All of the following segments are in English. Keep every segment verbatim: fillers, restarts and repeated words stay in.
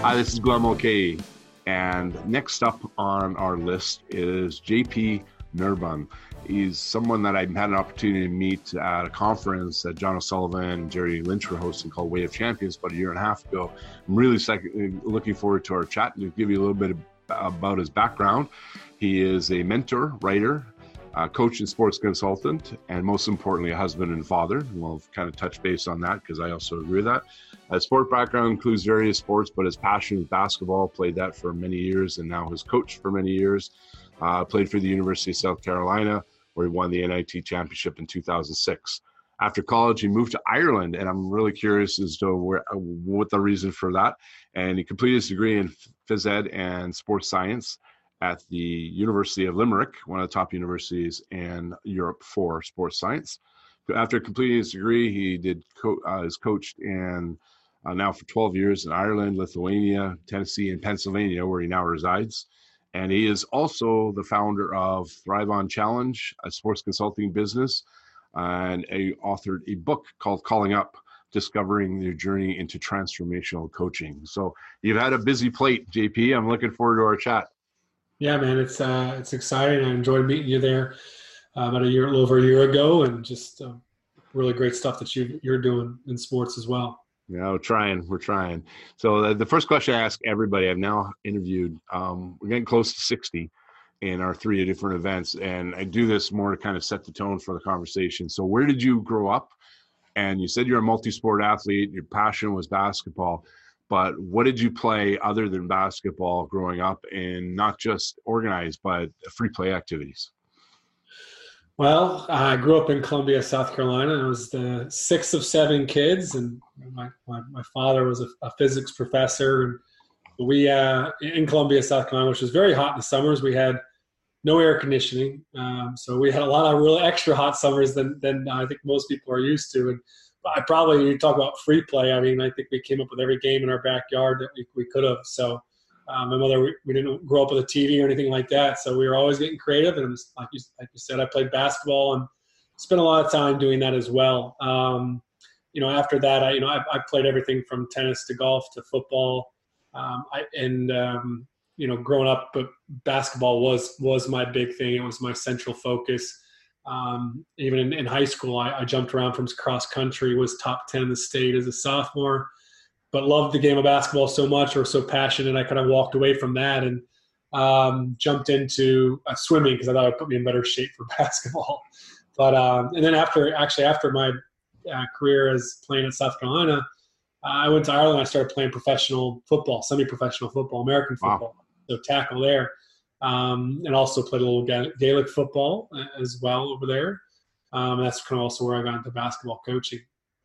Hi, this is Glenn Mulcahy, and next up on our list is J P Nerbun. He's someone that I've had an opportunity to meet at a conference that John O'Sullivan and Jerry Lynch were hosting called Way of Champions about a year and a half ago. I'm really second, looking forward to our chat and to give you a little bit of, about his background. He is a mentor, writer, uh, coach and sports consultant, and most importantly, a husband and father. And we'll kind of touch base on that because I also agree with that. His sport background includes various sports, but his passion is basketball. Played that for many years and now has coached for many years. Uh, played for the University of South Carolina, where he won the N I T championship in two thousand six. After college, he moved to Ireland, and I'm really curious as to where, what the reason for that. And he completed his degree in phys ed and sports science at the University of Limerick, one of the top universities in Europe for sports science. After completing his degree, he did co- uh, is coached in uh, now for twelve years in Ireland, Lithuania, Tennessee, and Pennsylvania, where he now resides. And he is also the founder of Thrive On Challenge, a sports consulting business, and he authored a book called Calling Up, Discovering Your Journey into Transformational Coaching. So you've had a busy plate, J P. I'm looking forward to our chat. Yeah, man, it's uh, it's exciting. I enjoyed meeting you there uh, about a year, a little over a year ago, and just uh, really great stuff that you you're doing in sports as well. Yeah, we're trying. We're trying. So the, the first question I ask everybody I've now interviewed, um, we're getting close to sixty in our three different events, and I do this more to kind of set the tone for the conversation. So where did you grow up? And you said you're a multi-sport athlete. Your passion was basketball. But what did you play other than basketball growing up, in not just organized, but free play activities? Well, I grew up in Columbia, South Carolina. I was the sixth of seven kids, and my, my, my father was a, a physics professor. And we, uh, in Columbia, South Carolina, which was very hot in the summers, we had no air conditioning. Um, so we had a lot of really extra hot summers than, than I think most people are used to. And I probably, you talk about free play, I mean, I think we came up with every game in our backyard that we, we could have. So um, my mother, we, we didn't grow up with a T V or anything like that. So we were always getting creative. And like you, like you said, I played basketball and spent a lot of time doing that as well. Um, you know, after that, I, you know, I, I played everything from tennis to golf to football. Um, I, and, um, you know, growing up, but basketball was, was my big thing. It was my central focus. Um, even in, in high school, I, I jumped around from cross country, was top ten in the state as a sophomore, but loved the game of basketball so much, or so passionate, I kind of walked away from that and um, jumped into uh, swimming because I thought it would put me in better shape for basketball. But um, and then after, actually after my uh, career as playing at South Carolina, uh, I went to Ireland. I started playing professional football, semi-professional football, American football, wow. So tackle there. Um, and also played a little Gaelic football as well over there. Um, that's kind of also where I got into basketball coaching.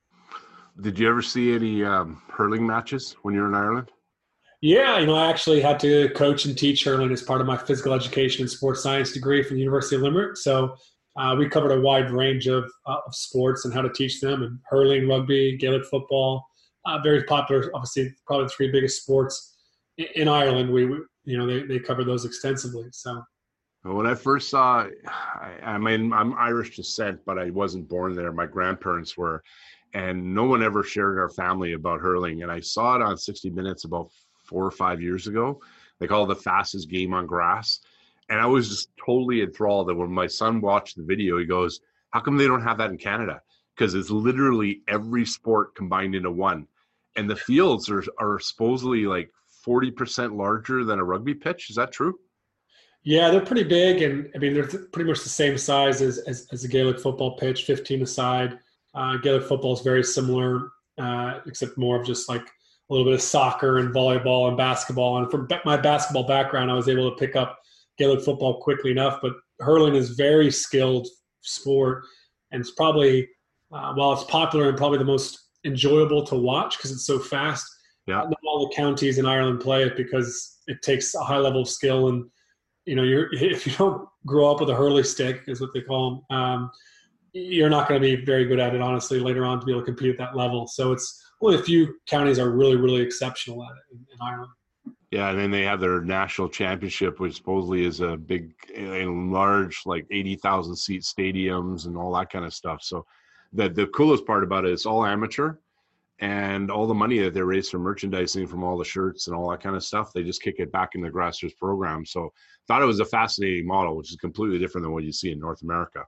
Did you ever see any um, hurling matches when you were in Ireland? Yeah, you know, I actually had to coach and teach hurling as part of my physical education and sports science degree from the University of Limerick. So uh, we covered a wide range of, uh, of sports and how to teach them, and hurling, rugby, Gaelic football, uh, very popular, obviously probably the three biggest sports in, in Ireland. We, we you know, they, they cover those extensively. So when I first saw, I, I mean, I'm Irish descent, but I wasn't born there. My grandparents were, and no one ever shared our family about hurling. And I saw it on sixty minutes about four or five years ago. They call it the fastest game on grass. And I was just totally enthralled that when my son watched the video, he goes, how come they don't have that in Canada? Because it's literally every sport combined into one. And the fields are, are supposedly like forty percent larger than a rugby pitch. Is that true? Yeah, they're pretty big. And I mean, they're pretty much the same size as, as, as a Gaelic football pitch, fifteen aside. Uh, Gaelic football is very similar, uh, except more of just like a little bit of soccer and volleyball and basketball. And from my basketball background, I was able to pick up Gaelic football quickly enough. But hurling is very skilled sport. And it's probably, uh, while it's popular and probably the most enjoyable to watch because it's so fast, yeah. Not all the counties in Ireland play it because it takes a high level of skill. And, you know, you're, if you don't grow up with a hurley stick, is what they call them, um, you're not going to be very good at it, honestly, later on to be able to compete at that level. So it's only a few counties are really, really exceptional at it in, in Ireland. Yeah, and then they have their national championship, which supposedly is a big, a large, like eighty thousand seat stadiums and all that kind of stuff. So the, the coolest part about it is all amateur. and all the money that they raise from merchandising, from all the shirts and all that kind of stuff, they just kick it back in the grassroots program. So thought it was a fascinating model, which is completely different than what you see in North America.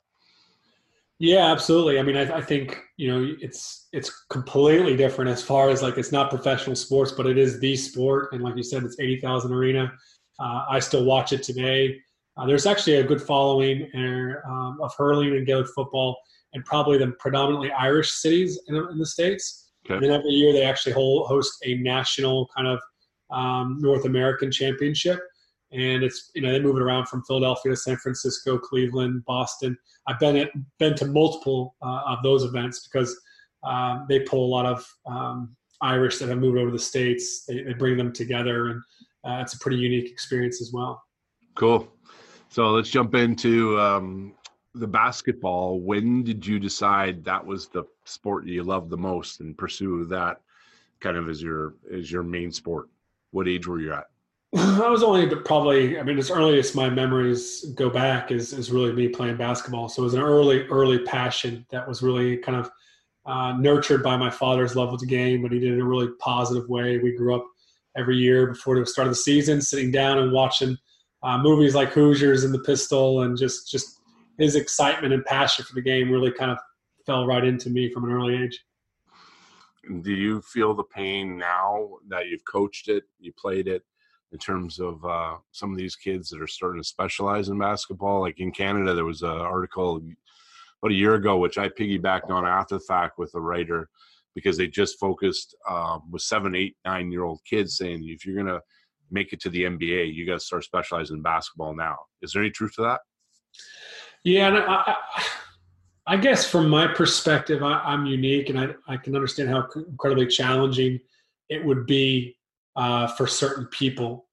Yeah, absolutely. I mean, I, I think, you know, it's it's completely different as far as like it's not professional sports, but it is the sport. And like you said, it's eighty thousand arena. Uh, I still watch it today. Uh, there's actually a good following uh, um, of hurling and Gaelic football in probably the predominantly Irish cities in, in the States. Okay. And then every year they actually hold, host a national kind of um, North American championship. And it's, you know, they move it around from Philadelphia to San Francisco, Cleveland, Boston. I've been at, been to multiple uh, of those events because um, they pull a lot of um, Irish that have moved over to the States. They, they bring them together, and uh, it's a pretty unique experience as well. Cool. So let's jump into um, the basketball. When did you decide that was the sport you loved the most and pursue that kind of as your as your main sport? What age were you at? I was only probably, I mean, as early as my memories go back is, is really me playing basketball. So it was an early, early passion that was really kind of uh, nurtured by my father's love of the game, but he did it in a really positive way. We grew up every year before the start of the season, sitting down and watching uh, movies like Hoosiers and The Pistol, and just, just his excitement and passion for the game really kind of fell right into me from an early age. Do you feel the pain now that you've coached it, you played it, in terms of uh, some of these kids that are starting to specialize in basketball? Like in Canada, there was an article about a year ago, which I piggybacked on after the fact with a writer, because they just focused uh, with seven, eight, nine-year-old kids saying, if you're going to make it to the N B A, you got to start specializing in basketball now. Is there any truth to that? Yeah, and I, I, I guess from my perspective, I, I'm unique, and I, I can understand how incredibly challenging it would be Uh, for certain people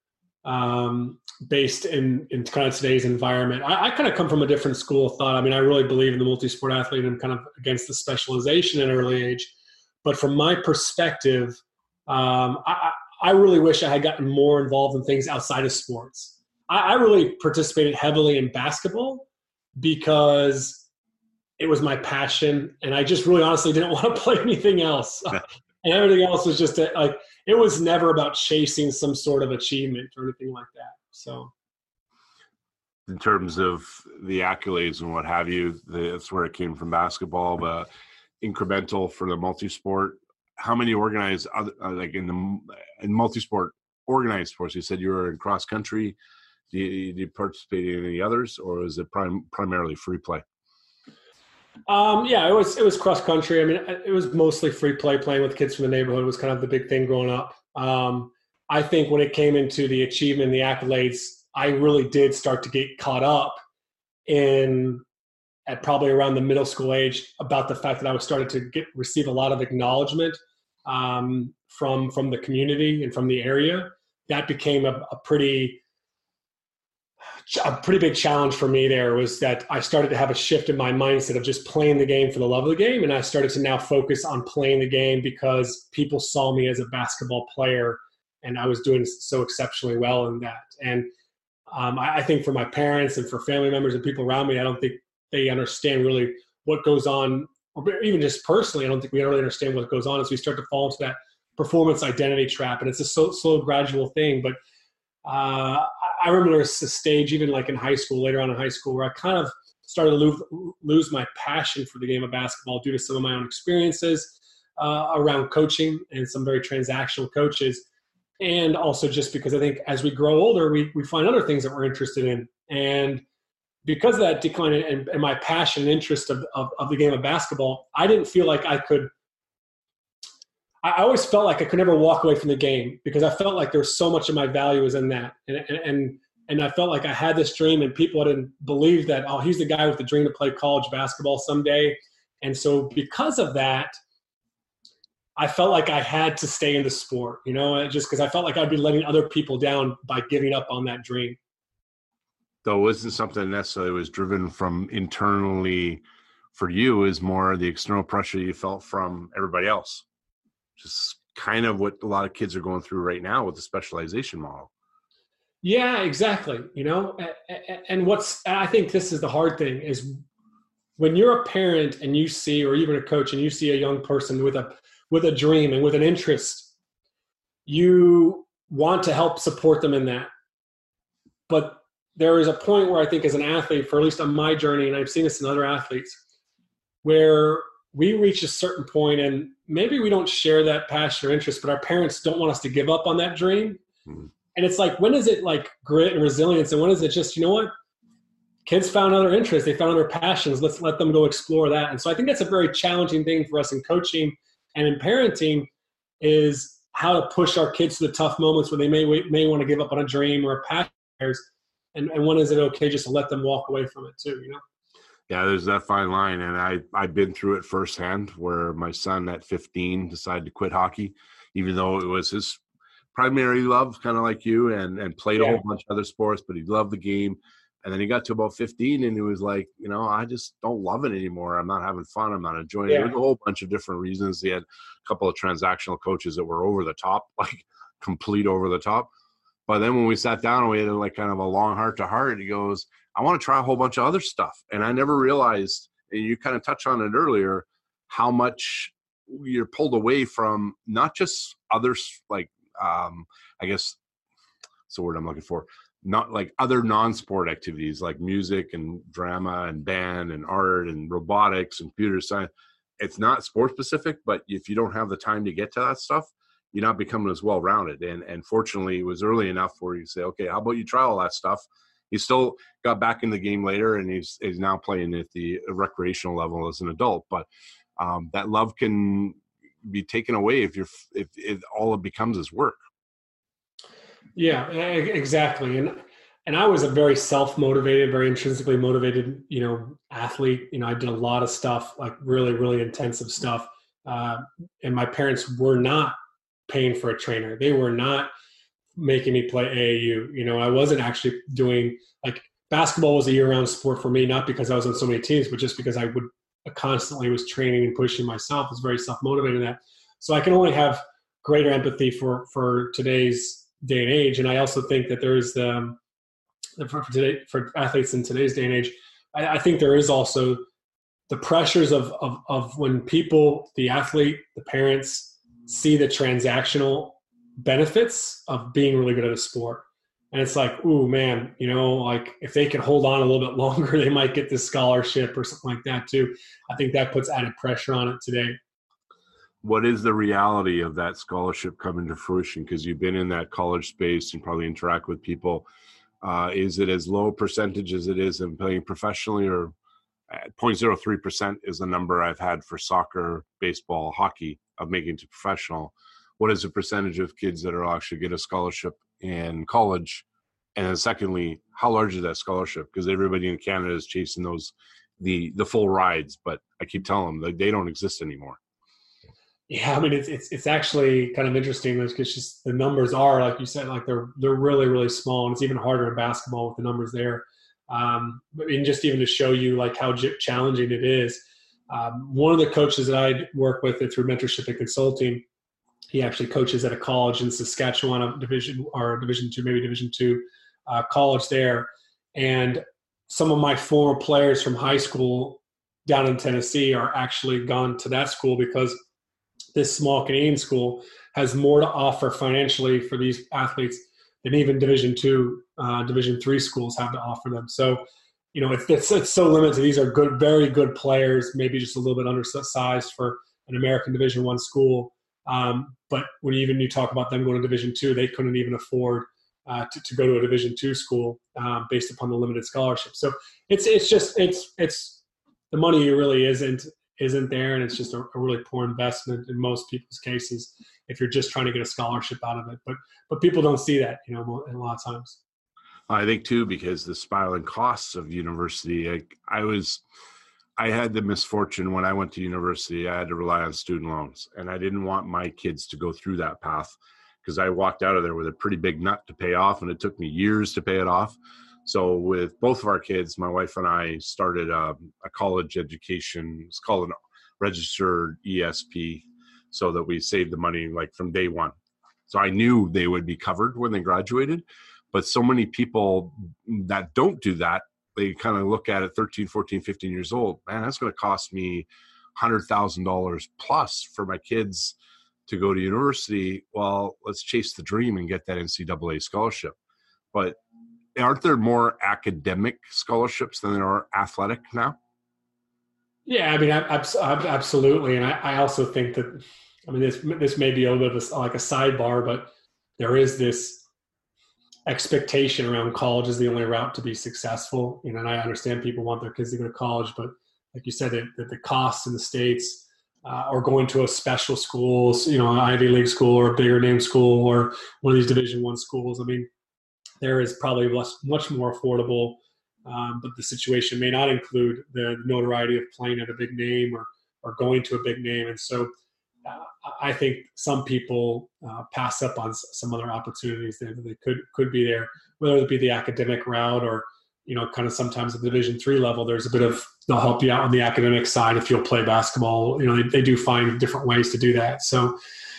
um, based in, in kind of today's environment. I, I kind of come from a different school of thought. I mean, I really believe in the multi-sport athlete and kind of against the specialization at an early age. But from my perspective, um, I, I really wish I had gotten more involved in things outside of sports. I, I really participated heavily in basketball because it was my passion, and I just really honestly didn't want to play anything else. And everything else was just a, like, it was never about chasing some sort of achievement or anything like that. So in terms of the accolades and what have you, that's where it came from, basketball, but incremental for the multi-sport. How many organized, other, like in the in multi-sport organized sports? You said you were in cross country. Do you, do you participate in any others, or is it prim, primarily free play? Um, yeah, it was it was cross country. I mean, it was mostly free play. Playing with kids from the neighborhood was kind of the big thing growing up. Um, I think when it came into the achievement, the accolades, I really did start to get caught up in at probably around the middle school age about the fact that I was starting to get receive a lot of acknowledgement um, from from the community and from the area. That became a, a pretty a pretty big challenge for me. There was that I started to have a shift in my mindset of just playing the game for the love of the game. And I started to now focus on playing the game because people saw me as a basketball player, and I was doing so exceptionally well in that. And um, I, I think for my parents and for family members and people around me, I don't think they understand really what goes on, or even just personally, I don't think we really understand what goes on as we start to fall into that performance identity trap. And it's a slow, slow gradual thing. But uh, I remember there was a stage, even like in high school, later on in high school, where I kind of started to lose, lose my passion for the game of basketball due to some of my own experiences uh, around coaching and some very transactional coaches. And also just because I think as we grow older, we, we find other things that we're interested in. And because of that decline in, in my passion and interest of, of, of the game of basketball, I didn't feel like I could – I always felt like I could never walk away from the game because I felt like there was so much of my value was in that. And, and, and I felt like I had this dream, and people didn't believe that, oh, he's the guy with the dream to play college basketball someday. And so because of that, I felt like I had to stay in the sport, you know, just because I felt like I'd be letting other people down by giving up on that dream. Though it wasn't something necessarily was driven from internally for you, is more the external pressure you felt from everybody else. Just kind of what a lot of kids are going through right now with the specialization model. Yeah, exactly. You know, and what's, I think this is the hard thing is when you're a parent and you see, or even a coach, and you see a young person with a, with a dream and with an interest, you want to help support them in that. But there is a point where I think as an athlete, for at least on my journey, and I've seen this in other athletes, where we reach a certain point and maybe we don't share that passion or interest, but our parents don't want us to give up on that dream. Mm-hmm. And it's like, when is it like grit and resilience? And when is it just, you know what? Kids found other interests. They found other passions. Let's let them go explore that. And so I think that's a very challenging thing for us in coaching and in parenting, is how to push our kids to the tough moments where they may may want to give up on a dream or a passion. And, and when is it okay just to let them walk away from it too, you know? Yeah, there's that fine line. And I, I've been through it firsthand, where my son at fifteen decided to quit hockey, even though it was his primary love, kind of like you, and, and played yeah. a whole bunch of other sports, but he loved the game. And then he got to about fifteen and he was like, you know, I just don't love it anymore. I'm not having fun. I'm not enjoying yeah. it. There's a whole bunch of different reasons. He had a couple of transactional coaches that were over the top, like complete over the top. But then when we sat down and we had like kind of a long heart to heart, he goes, I want to try a whole bunch of other stuff. And I never realized, and you kind of touched on it earlier, how much you're pulled away from not just others, like, um, I guess that's the word I'm looking for, not like other non-sport activities like music and drama and band and art and robotics and computer science. It's not sport specific, but if you don't have the time to get to that stuff, you're not becoming as well-rounded. And and fortunately, it was early enough where you say, okay, how about you try all that stuff? He still got back in the game later, and he's he's now playing at the recreational level as an adult. But um, that love can be taken away if you're if, if all it becomes is work. Yeah, exactly. And and I was a very self-motivated, very intrinsically motivated, you know, athlete. You know, I did a lot of stuff, like really, really intensive stuff. Uh, and my parents were not paying for a trainer. They were not making me play A A U. You know, I wasn't actually doing, like, basketball was a year-round sport for me, not because I was on so many teams, but just because I would I constantly was training and pushing myself. I was very self-motivated in that. So I can only have greater empathy for, for today's day and age. And I also think that there is the, um, for, for today, for athletes in today's day and age, I, I think there is also the pressures of, of, of when people, the athlete, the parents, see the transactional benefits of being really good at a sport. And it's like, ooh, man, you know, like if they can hold on a little bit longer, they might get this scholarship or something like that too. I think that puts added pressure on it today. What is the reality of that scholarship coming to fruition? Because you've been in that college space and probably interact with people. Uh, is it as low a percentage as it is in playing professionally, or zero point zero three percent is the number I've had for soccer, baseball, hockey of making it to professional? What is the percentage of kids that are actually get a scholarship in college? And then secondly, how large is that scholarship? Because everybody in Canada is chasing those, the the full rides, but I keep telling them that they don't exist anymore. Yeah, I mean, it's it's it's actually kind of interesting because just the numbers are, like you said, like they're they're really, really small, and it's even harder in basketball with the numbers there. Um, and just even to show you like how challenging it is. Um, one of the coaches that I work with through mentorship and consulting, he actually coaches at a college in Saskatchewan, a division or division two, maybe division two uh, college there. And some of my former players from high school down in Tennessee are actually gone to that school because this small Canadian school has more to offer financially for these athletes than even division two, uh, division three schools have to offer them. So, you know, it's, it's, it's so limited. These are good, very good players, maybe just a little bit undersized for an American division one school. Um, but when even you talk about them going to division two, they couldn't even afford uh, to, to go to a division two school uh, based upon the limited scholarship. So it's, it's just, it's, it's the money really isn't, isn't there. And it's just a, a really poor investment in most people's cases if you're just trying to get a scholarship out of it. But, but people don't see that, you know, a lot of times. I think too, because the spiraling costs of university, I, I was, I had the misfortune when I went to university, I had to rely on student loans, and I didn't want my kids to go through that path because I walked out of there with a pretty big nut to pay off, and it took me years to pay it off. So with both of our kids, my wife and I started a, a college education. It's called a registered E S P, so that we saved the money like from day one. So I knew they would be covered when they graduated. But so many people that don't do that, they kind of look at it thirteen, fourteen, fifteen years old. Man, that's going to cost me hundred thousand dollars plus for my kids to go to university. Well, let's chase the dream and get that N C double A scholarship. But aren't there more academic scholarships than there are athletic now? Yeah, I mean, I, I, absolutely. And I, I also think that, I mean, this this may be a little bit of a, like a sidebar, but there is this expectation around college is the only route to be successful. You know, and I understand people want their kids to go to college, but like you said, that the costs in the States, uh, or going to a special school, you know, an Ivy League school or a bigger name school or one of these Division One schools. I mean, there is probably less, much more affordable, um, but the situation may not include the notoriety of playing at a big name or or going to a big name. And so uh, I think some people uh, pass up on some other opportunities that they could could be there, whether it be the academic route or, you know, kind of sometimes at the Division three level, there's a bit of, they'll help you out on the academic side if you'll play basketball. You know, they, they do find different ways to do that. So,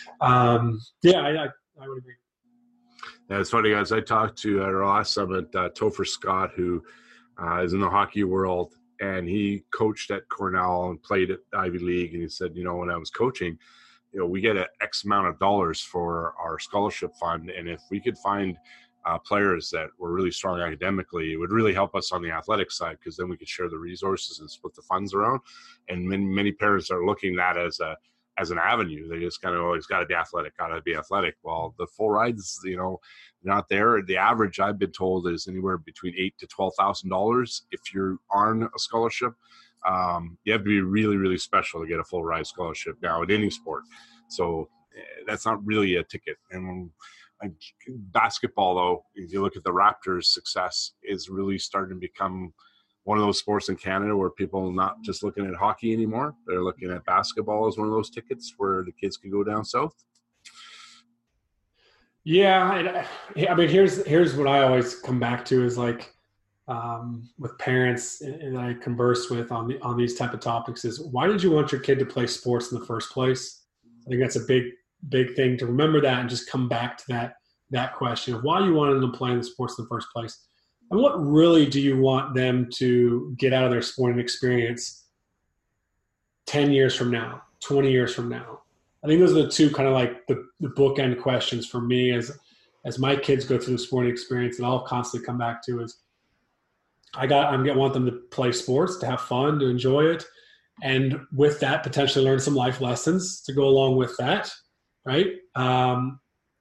um, yeah, I, I, I would agree. Yeah, it's funny, guys. I talked to at our last summit, uh, Topher Scott, who uh, is in the hockey world, and he coached at Cornell and played at Ivy League. And he said, you know, when I was coaching, you know, we get an X amount of dollars for our scholarship fund, and if we could find uh, players that were really strong academically, it would really help us on the athletic side, because then we could share the resources and split the funds around. And many, many parents are looking at that as a as an avenue. They just kind of always got to be athletic, got to be athletic. Well, the full rides, you know, not there. The average I've been told is anywhere between eight to twelve thousand dollars if you're on a scholarship. Um, you have to be really, really special to get a full ride scholarship now in any sport. So eh, that's not really a ticket. And uh, basketball, though, if you look at the Raptors' success, is really starting to become one of those sports in Canada where people are not just looking at hockey anymore. They're looking at basketball as one of those tickets where the kids can go down south. Yeah. I mean, here's, here's what I always come back to is like, um, with parents that I converse with on the, on these type of topics is, why did you want your kid to play sports in the first place? I think that's a big, big thing to remember that and just come back to that, that question of why you wanted them to play in the sports in the first place. And what really do you want them to get out of their sporting experience ten years from now, twenty years from now? I think those are the two kind of like the, the bookend questions for me as, as my kids go through the sporting experience, and I'll constantly come back to is I got, I'm going to want them to play sports, to have fun, to enjoy it. And with that, potentially learn some life lessons to go along with that. Right. Um,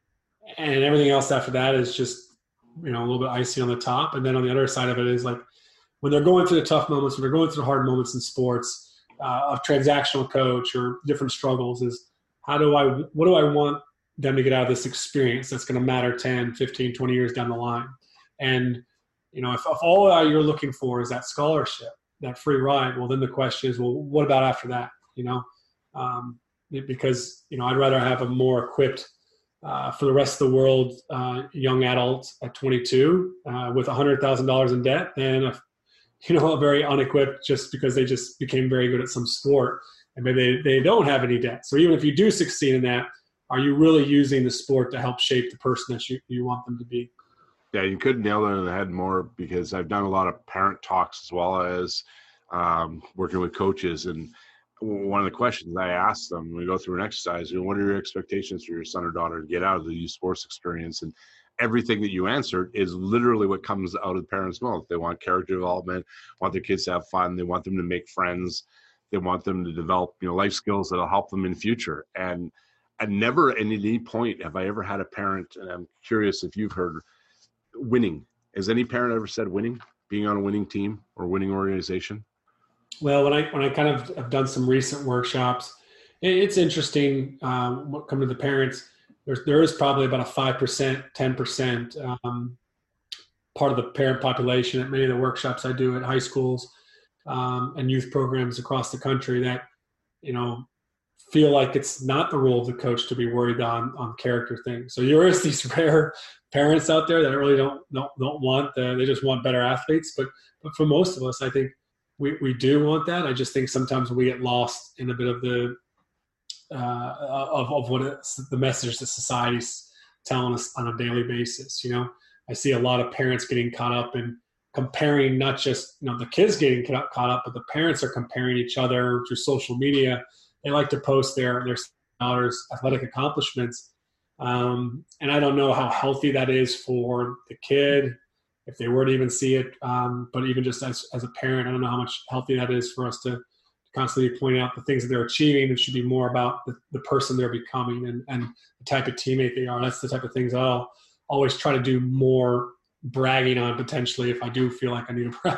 and everything else after that is just, you know, a little bit icy on the top. And then on the other side of it is like when they're going through the tough moments, when they're going through the hard moments in sports, uh, a transactional coach or different struggles is how do I, what do I want them to get out of this experience that's going to matter ten, fifteen, twenty years down the line? And, you know, if, if all you're looking for is that scholarship, that free ride, well, then the question is, well, what about after that? You know, um, because, you know, I'd rather have a more equipped, Uh, for the rest of the world, uh, young adult at twenty-two uh, with one hundred thousand dollars in debt than, a, you know, a very unequipped just because they just became very good at some sport and maybe they, they don't have any debt. So even if you do succeed in that, are you really using the sport to help shape the person that you, you want them to be? Yeah, you could nail it in the head more, because I've done a lot of parent talks as well as um, working with coaches. And one of the questions I ask them when we go through an exercise, you know, what are your expectations for your son or daughter to get out of the youth sports experience? And everything that you answered is literally what comes out of the parents' mouth. They want character development, want their kids to have fun. They want them to make friends. They want them to develop, you know, life skills that'll help them in the future. And I never at any point have I ever had a parent, and I'm curious if you've heard, winning. Has any parent ever said winning, being on a winning team or winning organization? Well, when I when I kind of have done some recent workshops, it, it's interesting. Um, what come to the parents, there's there is probably about a five percent, ten percent um, part of the parent population at many of the workshops I do at high schools um, and youth programs across the country that, you know, feel like it's not the role of the coach to be worried on on character things. So there is these rare parents out there that really don't don't don't want the, they just want better athletes. But but for most of us, I think. We, we do want that. I just think sometimes we get lost in a bit of the uh, of, of what it's, the message that society's telling us on a daily basis. You know, I see a lot of parents getting caught up in comparing not just, you know, the kids getting caught up, but the parents are comparing each other through social media. They like to post their, their daughter's athletic accomplishments. Um, and I don't know how healthy that is for the kid, if they were to even see it. Um, but even just as, as a parent, I don't know how much healthy that is for us to constantly point out the things that they're achieving. It should be more about the, the person they're becoming and, and the type of teammate they are. That's the type of things I'll always try to do more bragging on, potentially, if I do feel like I need to brag.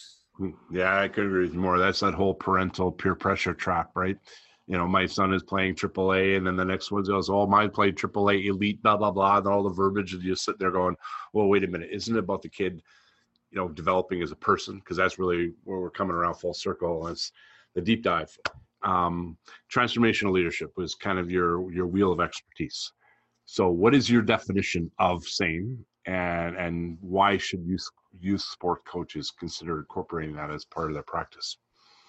Yeah, I could agree with you more. That's that whole parental peer pressure trap, right? You know, my son is playing triple A, and then the next one goes, oh, mine played triple A elite, blah, blah, blah, and all the verbiage, and you sit there going, well, wait a minute, isn't it about the kid, you know, developing as a person? Because that's really where we're coming around full circle. And it's the deep dive. Um, transformational leadership was kind of your your wheel of expertise. So what is your definition of sane, and and why should youth, youth sport coaches consider incorporating that as part of their practice?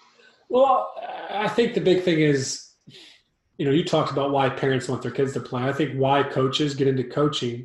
Well, I think the big thing is, you know, you talked about why parents want their kids to play. I think why coaches get into coaching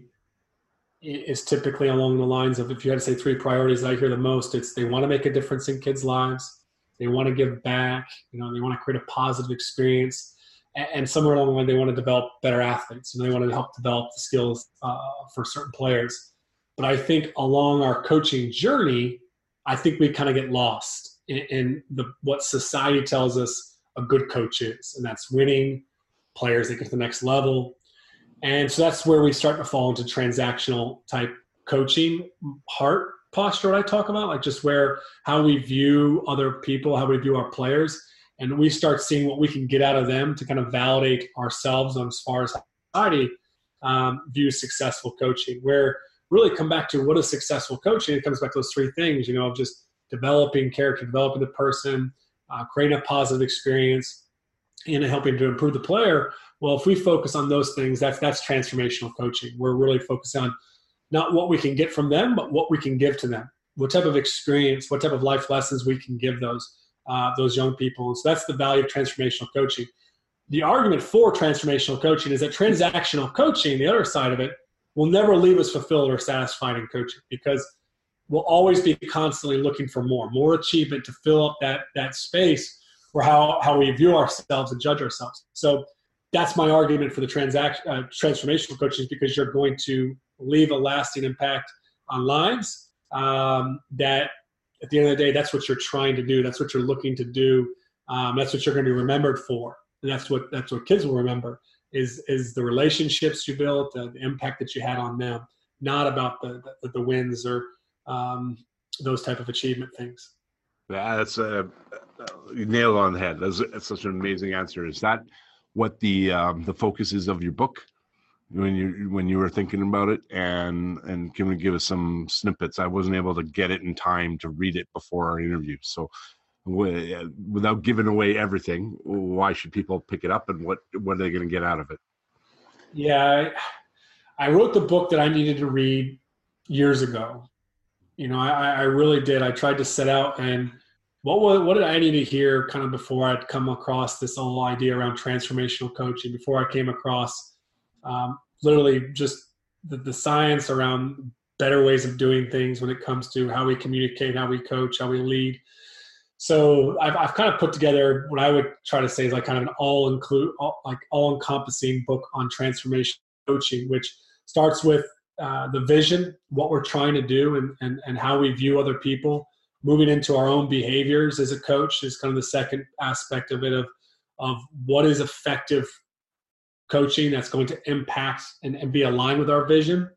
is typically along the lines of, if you had to say three priorities I hear the most, it's they want to make a difference in kids' lives. They want to give back, you know, they want to create a positive experience, and, and somewhere along the way, they want to develop better athletes, and they want to help develop the skills uh, for certain players. But I think along our coaching journey, I think we kind of get lost in, in the what society tells us a good coach is, and that's winning, players that get to the next level. And so that's where we start to fall into transactional type coaching, heart posture, what I talk about, like just where how we view other people, how we view our players, and we start seeing what we can get out of them to kind of validate ourselves on as far as society um, views successful coaching. Where really come back to what is successful coaching, it comes back to those three things, you know, of just developing character, developing the person, uh, creating a positive experience, and helping to improve the player. Well, if we focus on those things, that's that's transformational coaching. We're really focused on not what we can get from them, but what we can give to them. What type of experience, what type of life lessons we can give those uh, those young people. And so that's the value of transformational coaching. The argument for transformational coaching is that transactional coaching, the other side of it, will never leave us fulfilled or satisfied in coaching, because we'll always be constantly looking for more, more achievement to fill up that that space for how, how we view ourselves and judge ourselves. So that's my argument for the transact, uh, transformational coaching, because you're going to leave a lasting impact on lives um, that at the end of the day, that's what you're trying to do. That's what you're looking to do. Um, that's what you're going to be remembered for. And that's what that's what kids will remember is is the relationships you built, the, the impact that you had on them, not about the the, the wins or um, those type of achievement things. Yeah, that's a you nailed it on the head. That's, that's such an amazing answer. Is that what the um, the focus is of your book when you when you were thinking about it? And and can we give us some snippets? I wasn't able to get it in time to read it before our interview, so w- without giving away everything, why should people pick it up, and what what are they going to get out of it? Yeah, I, I wrote the book that I needed to read years ago. You know, I, I really did. I tried to set out and what was, what did I need to hear kind of before I'd come across this whole idea around transformational coaching, before I came across um, literally just the, the science around better ways of doing things when it comes to how we communicate, how we coach, how we lead. So I've, I've kind of put together what I would try to say is like kind of an all include, all, like all encompassing book on transformational coaching, which starts with Uh, the vision, what we're trying to do, and, and, and how we view other people, moving into our own behaviors as a coach is kind of the second aspect of it, of, of what is effective coaching that's going to impact and, and be aligned with our vision.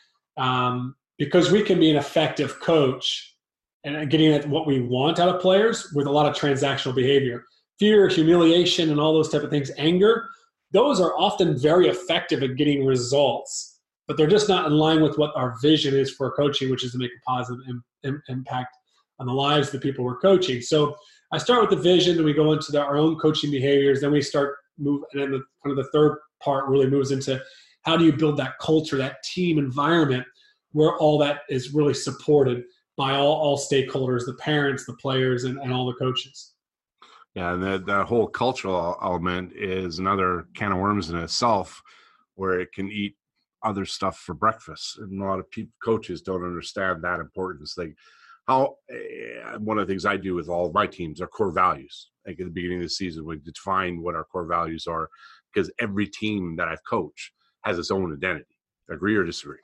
Um, because we can be an effective coach and getting at what we want out of players with a lot of transactional behavior. Fear, humiliation, and all those type of things, anger, those are often very effective at getting results, but they're just not in line with what our vision is for coaching, which is to make a positive im- im- impact on the lives of the people we're coaching. So I start with the vision, and we go into the, our own coaching behaviors. Then we start move, and then the, kind of the third part really moves into how do you build that culture, that team environment where all that is really supported by all, all stakeholders, the parents, the players, and, and all the coaches. Yeah, and that, that whole cultural element is another can of worms in itself, where it can eat other stuff for breakfast, and a lot of people, coaches don't understand that importance. They how uh, one of the things I do with all of my teams are core values. Like at the beginning of the season, we define what our core values are, because every team that I've coached has its own identity. Agree or disagree?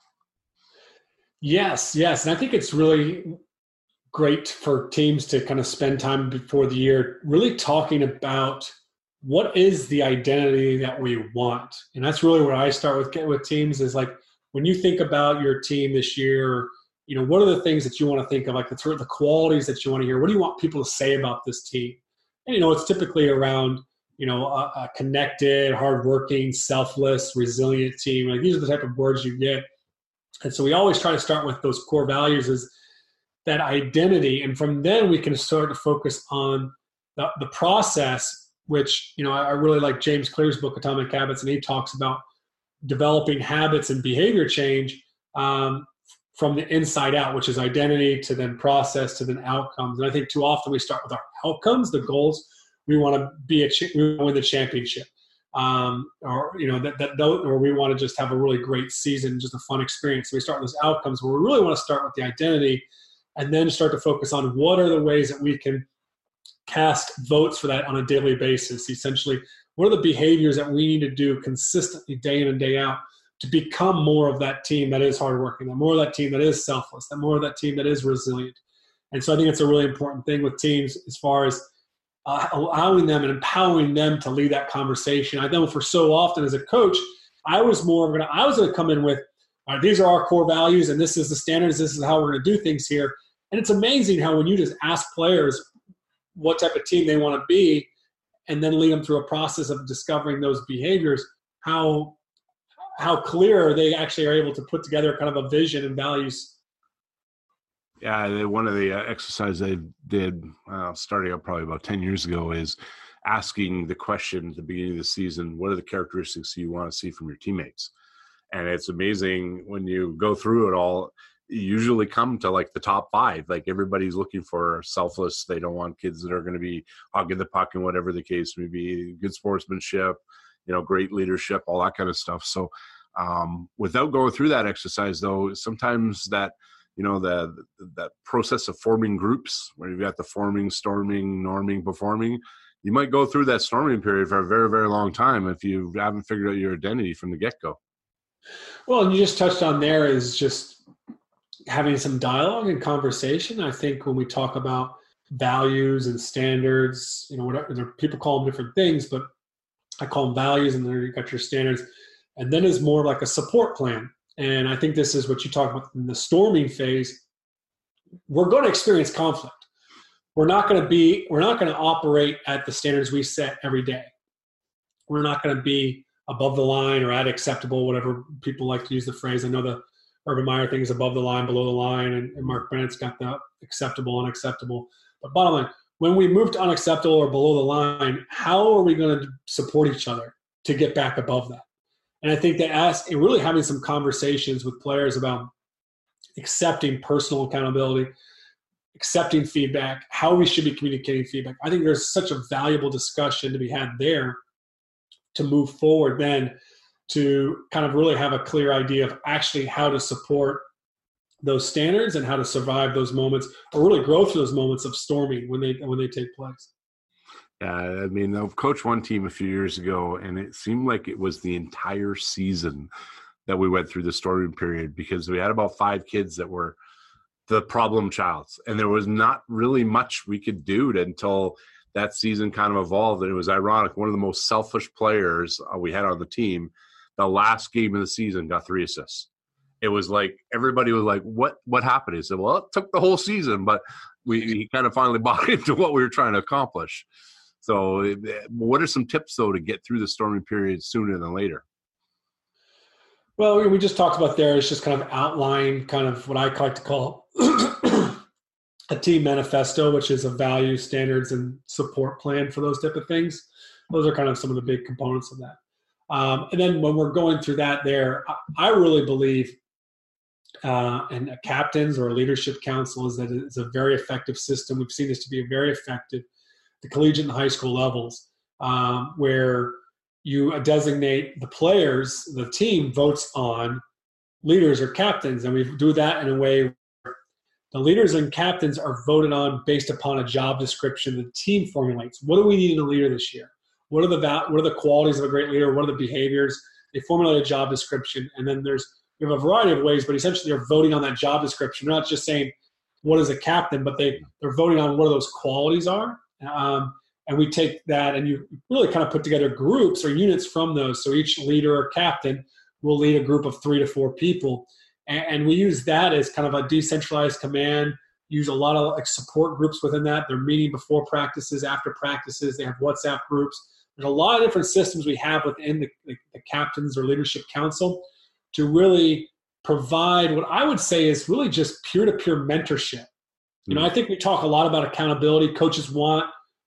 Yes, yes. And I think it's really great for teams to kind of spend time before the year really talking about what is the identity that we want. And that's really where I start with with teams is like, when you think about your team this year, you know, what are the things that you want to think of, like the, the qualities that you want to hear? What do you want people to say about this team? And, you know, it's typically around, you know, a, a connected, hardworking, selfless, resilient team. Like these are the type of words you get. And so we always try to start with those core values as that identity. And from then we can start to focus on the, the process, which, you know, I, I really like James Clear's book, Atomic Habits, and he talks about developing habits and behavior change um, from the inside out, which is identity to then process to then outcomes. And I think too often we start with our outcomes, the goals. We want to be a, we want to win the championship. Um, or, you know, that, that, or we want to just have a really great season, just a fun experience. So we start with those outcomes where we really want to start with the identity and then start to focus on what are the ways that we can cast votes for that on a daily basis. Essentially, what are the behaviors that we need to do consistently day in and day out to become more of that team that is hardworking, that more of that team that is selfless, that more of that team that is resilient. And so I think it's a really important thing with teams as far as Uh, allowing them and empowering them to lead that conversation. I know for so often as a coach, I was more going to, I was going to come in with, all right, these are our core values and this is the standards. This is how we're going to do things here. And it's amazing how when you just ask players what type of team they want to be and then lead them through a process of discovering those behaviors, how, how clear they actually are able to put together kind of a vision and values. Yeah, one of the exercises I did uh, starting out probably about ten years ago is asking the question at the beginning of the season, what are the characteristics you want to see from your teammates? And it's amazing when you go through it all, you usually come to like the top five. Like everybody's looking for selfless. They don't want kids that are going to be hogging the puck and whatever the case may be, good sportsmanship, you know, great leadership, all that kind of stuff. So um, without going through that exercise though, sometimes that, you know, the, that process of forming groups where you've got the forming, storming, norming, performing, you might go through that storming period for a very, very long time if you haven't figured out your identity from the get-go. Well, and you just touched on there is just having some dialogue and conversation. I think when we talk about values and standards, you know, whatever, people call them different things, but I call them values, and then you got your standards. And then it's more like a support plan. And I think this is what you talk about in the storming phase. We're going to experience conflict. We're not going to be, we're not going to operate at the standards we set every day. We're not going to be above the line or at acceptable, whatever people like to use the phrase. I know the Urban Meyer thing is above the line, below the line, and, and Mark Bennett's got the acceptable, unacceptable. But bottom line, when we move to unacceptable or below the line, how are we going to support each other to get back above that? And I think that ask, and really having some conversations with players about accepting personal accountability, accepting feedback, how we should be communicating feedback. I think there's such a valuable discussion to be had there to move forward then to kind of really have a clear idea of actually how to support those standards and how to survive those moments or really grow through those moments of storming when they when they take place. Yeah, I mean, I've coached one team a few years ago, and it seemed like it was the entire season that we went through the storming period because we had about five kids that were the problem childs, and there was not really much we could do to, until that season kind of evolved. And it was ironic. One of the most selfish players uh, we had on the team, the last game of the season, got three assists. It was like everybody was like, what what happened? He said, well, it took the whole season, but we he kind of finally bought into what we were trying to accomplish. So what are some tips, though, to get through the storming period sooner than later? Well, we just talked about there is just kind of outline kind of what I like to call a team manifesto, which is a value, standards, and support plan for those type of things. Those are kind of some of the big components of that. Um, and then when we're going through that there, I, I really believe uh, and a captains or a leadership council is that it's a very effective system. We've seen this to be a very effective the collegiate and high school levels, um, where you designate the players, the team votes on leaders or captains. And we do that in a way where The leaders and captains are voted on based upon a job description the team formulates. What do we need in a leader this year? What are the what are the qualities of a great leader? What are the behaviors? They formulate a job description, and then there's we have a variety of ways, but essentially they're voting on that job description. They're not just saying what is a captain, but they they're voting on what those qualities are. Um, and we take that, and you really kind of put together groups or units from those. So each leader or captain will lead a group of three to four people. And we use that as kind of a decentralized command, use a lot of like support groups within that. They're meeting before practices, after practices. They have WhatsApp groups. There's a lot of different systems we have within the, the, the captains or leadership council to really provide what I would say is really just peer-to-peer mentorship. You know, I think we talk a lot about accountability. Coaches want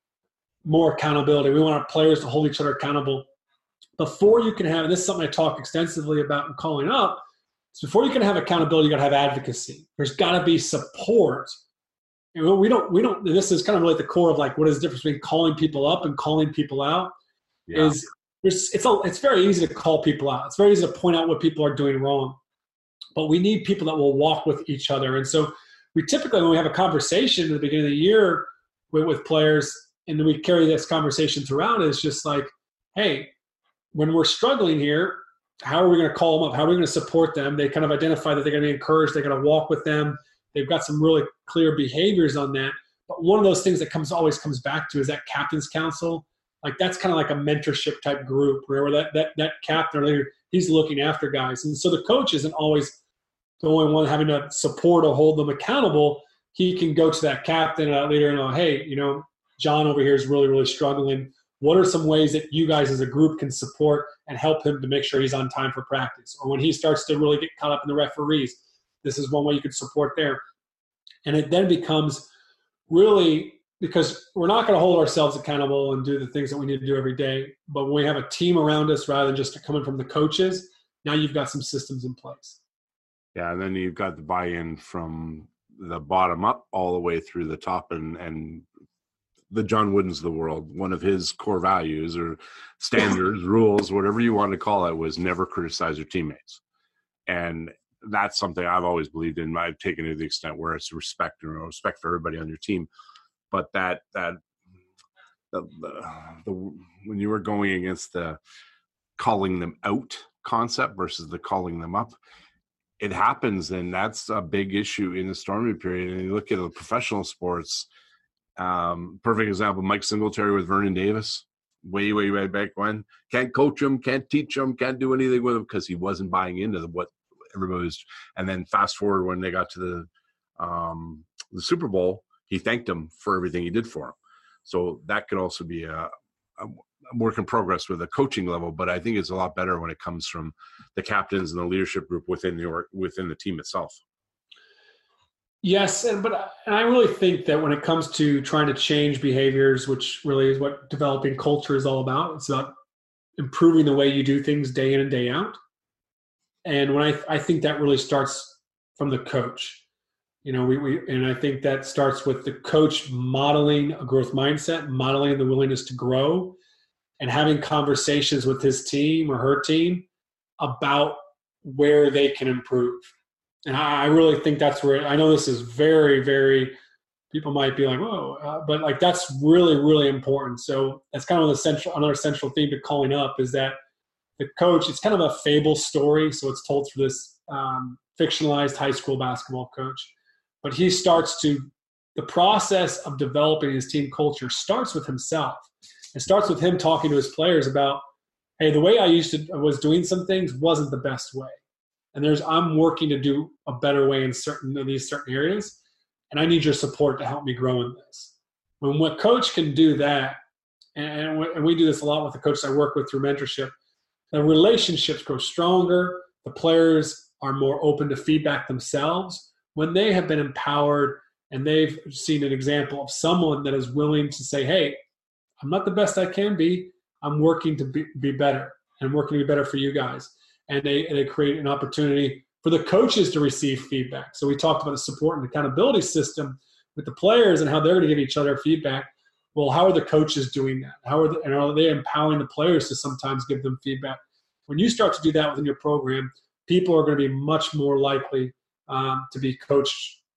more accountability. We want our players to hold each other accountable. Before you can have, and this is something I talk extensively about in Calling Up, so before you can have accountability, you got to have advocacy. There's got to be support. And we don't, we don't, this is kind of really at the core of like, what is the difference between calling people up and calling people out? Yeah. Is there's, it's, a, it's very easy to call people out. It's very easy to point out what people are doing wrong, but we need people that will walk with each other. And so we typically, when we have a conversation at the beginning of the year with, with players, and then we carry this conversation throughout, is just like, hey, when we're struggling here, how are we going to call them up? How are we going to support them? They kind of identify that they're going to be encouraged. They're going to walk with them. They've got some really clear behaviors on that. But one of those things that comes always comes back to is that captain's council. Like that's kind of like a mentorship type group where that that that captain or leader, he's looking after guys. And so the coach isn't always the only one having to support or hold them accountable. He can go to that captain or that leader and go, hey, you know, John over here is really, really struggling. What are some ways that you guys as a group can support and help him to make sure he's on time for practice? Or when he starts to really get caught up in the referees, this is one way you could support there. And it then becomes really, because we're not going to hold ourselves accountable and do the things that we need to do every day. But when we have a team around us rather than just coming from the coaches, now you've got some systems in place. Yeah, and then you've got the buy-in from the bottom up all the way through the top, and and the John Woodens of the world, one of his core values or standards, rules, whatever you want to call it, was never criticize your teammates. And that's something I've always believed in. I've taken it to the extent where it's respect and respect for everybody on your team. But that, that, the, the, the, when you were going against the calling them out concept versus the calling them up, it happens. And that's a big issue in the Stormy period. And you look at the professional sports, Um, perfect example, Mike Singletary with Vernon Davis, way, way, way back when. Can't coach him, can't teach him, can't do anything with him because he wasn't buying into the, what everybody was. And then fast forward when they got to the um, the Super Bowl, he thanked him for everything he did for him. So that could also be a, a, a work in progress with a coaching level, but I think it's a lot better when it comes from the captains and the leadership group within the within the team itself. Yes, and but and I really think that when it comes to trying to change behaviors, which really is what developing culture is all about, it's about improving the way you do things day in and day out. And when I I think that really starts from the coach. You know, we, we and I think that starts with the coach modeling a growth mindset, modeling the willingness to grow, and having conversations with his team or her team about where they can improve. And I really think that's where, I know this is very, very, people might be like, whoa, uh, but like that's really, really important. So that's kind of the central, another central theme to Calling Up is that the coach, it's kind of a fable story. So it's told through this um, fictionalized high school basketball coach. But he starts to, the process of developing his team culture starts with himself. It starts with him talking to his players about, hey, the way I used to, was doing some things wasn't the best way. And there's, I'm working to do a better way in certain of these certain areas, and I need your support to help me grow in this. When what coach can do that, and, and we do this a lot with the coaches I work with through mentorship, the relationships grow stronger. The players are more open to feedback themselves when they have been empowered and they've seen an example of someone that is willing to say, hey, I'm not the best I can be. I'm working to be, be better and working to be better for you guys. And they, and they create an opportunity for the coaches to receive feedback. So we talked about the support and accountability system with the players and how they're going to give each other feedback. Well, how are the coaches doing that? How are, the, and are they empowering the players to sometimes give them feedback? When you start to do that within your program, people are going to be much more likely um, to be coached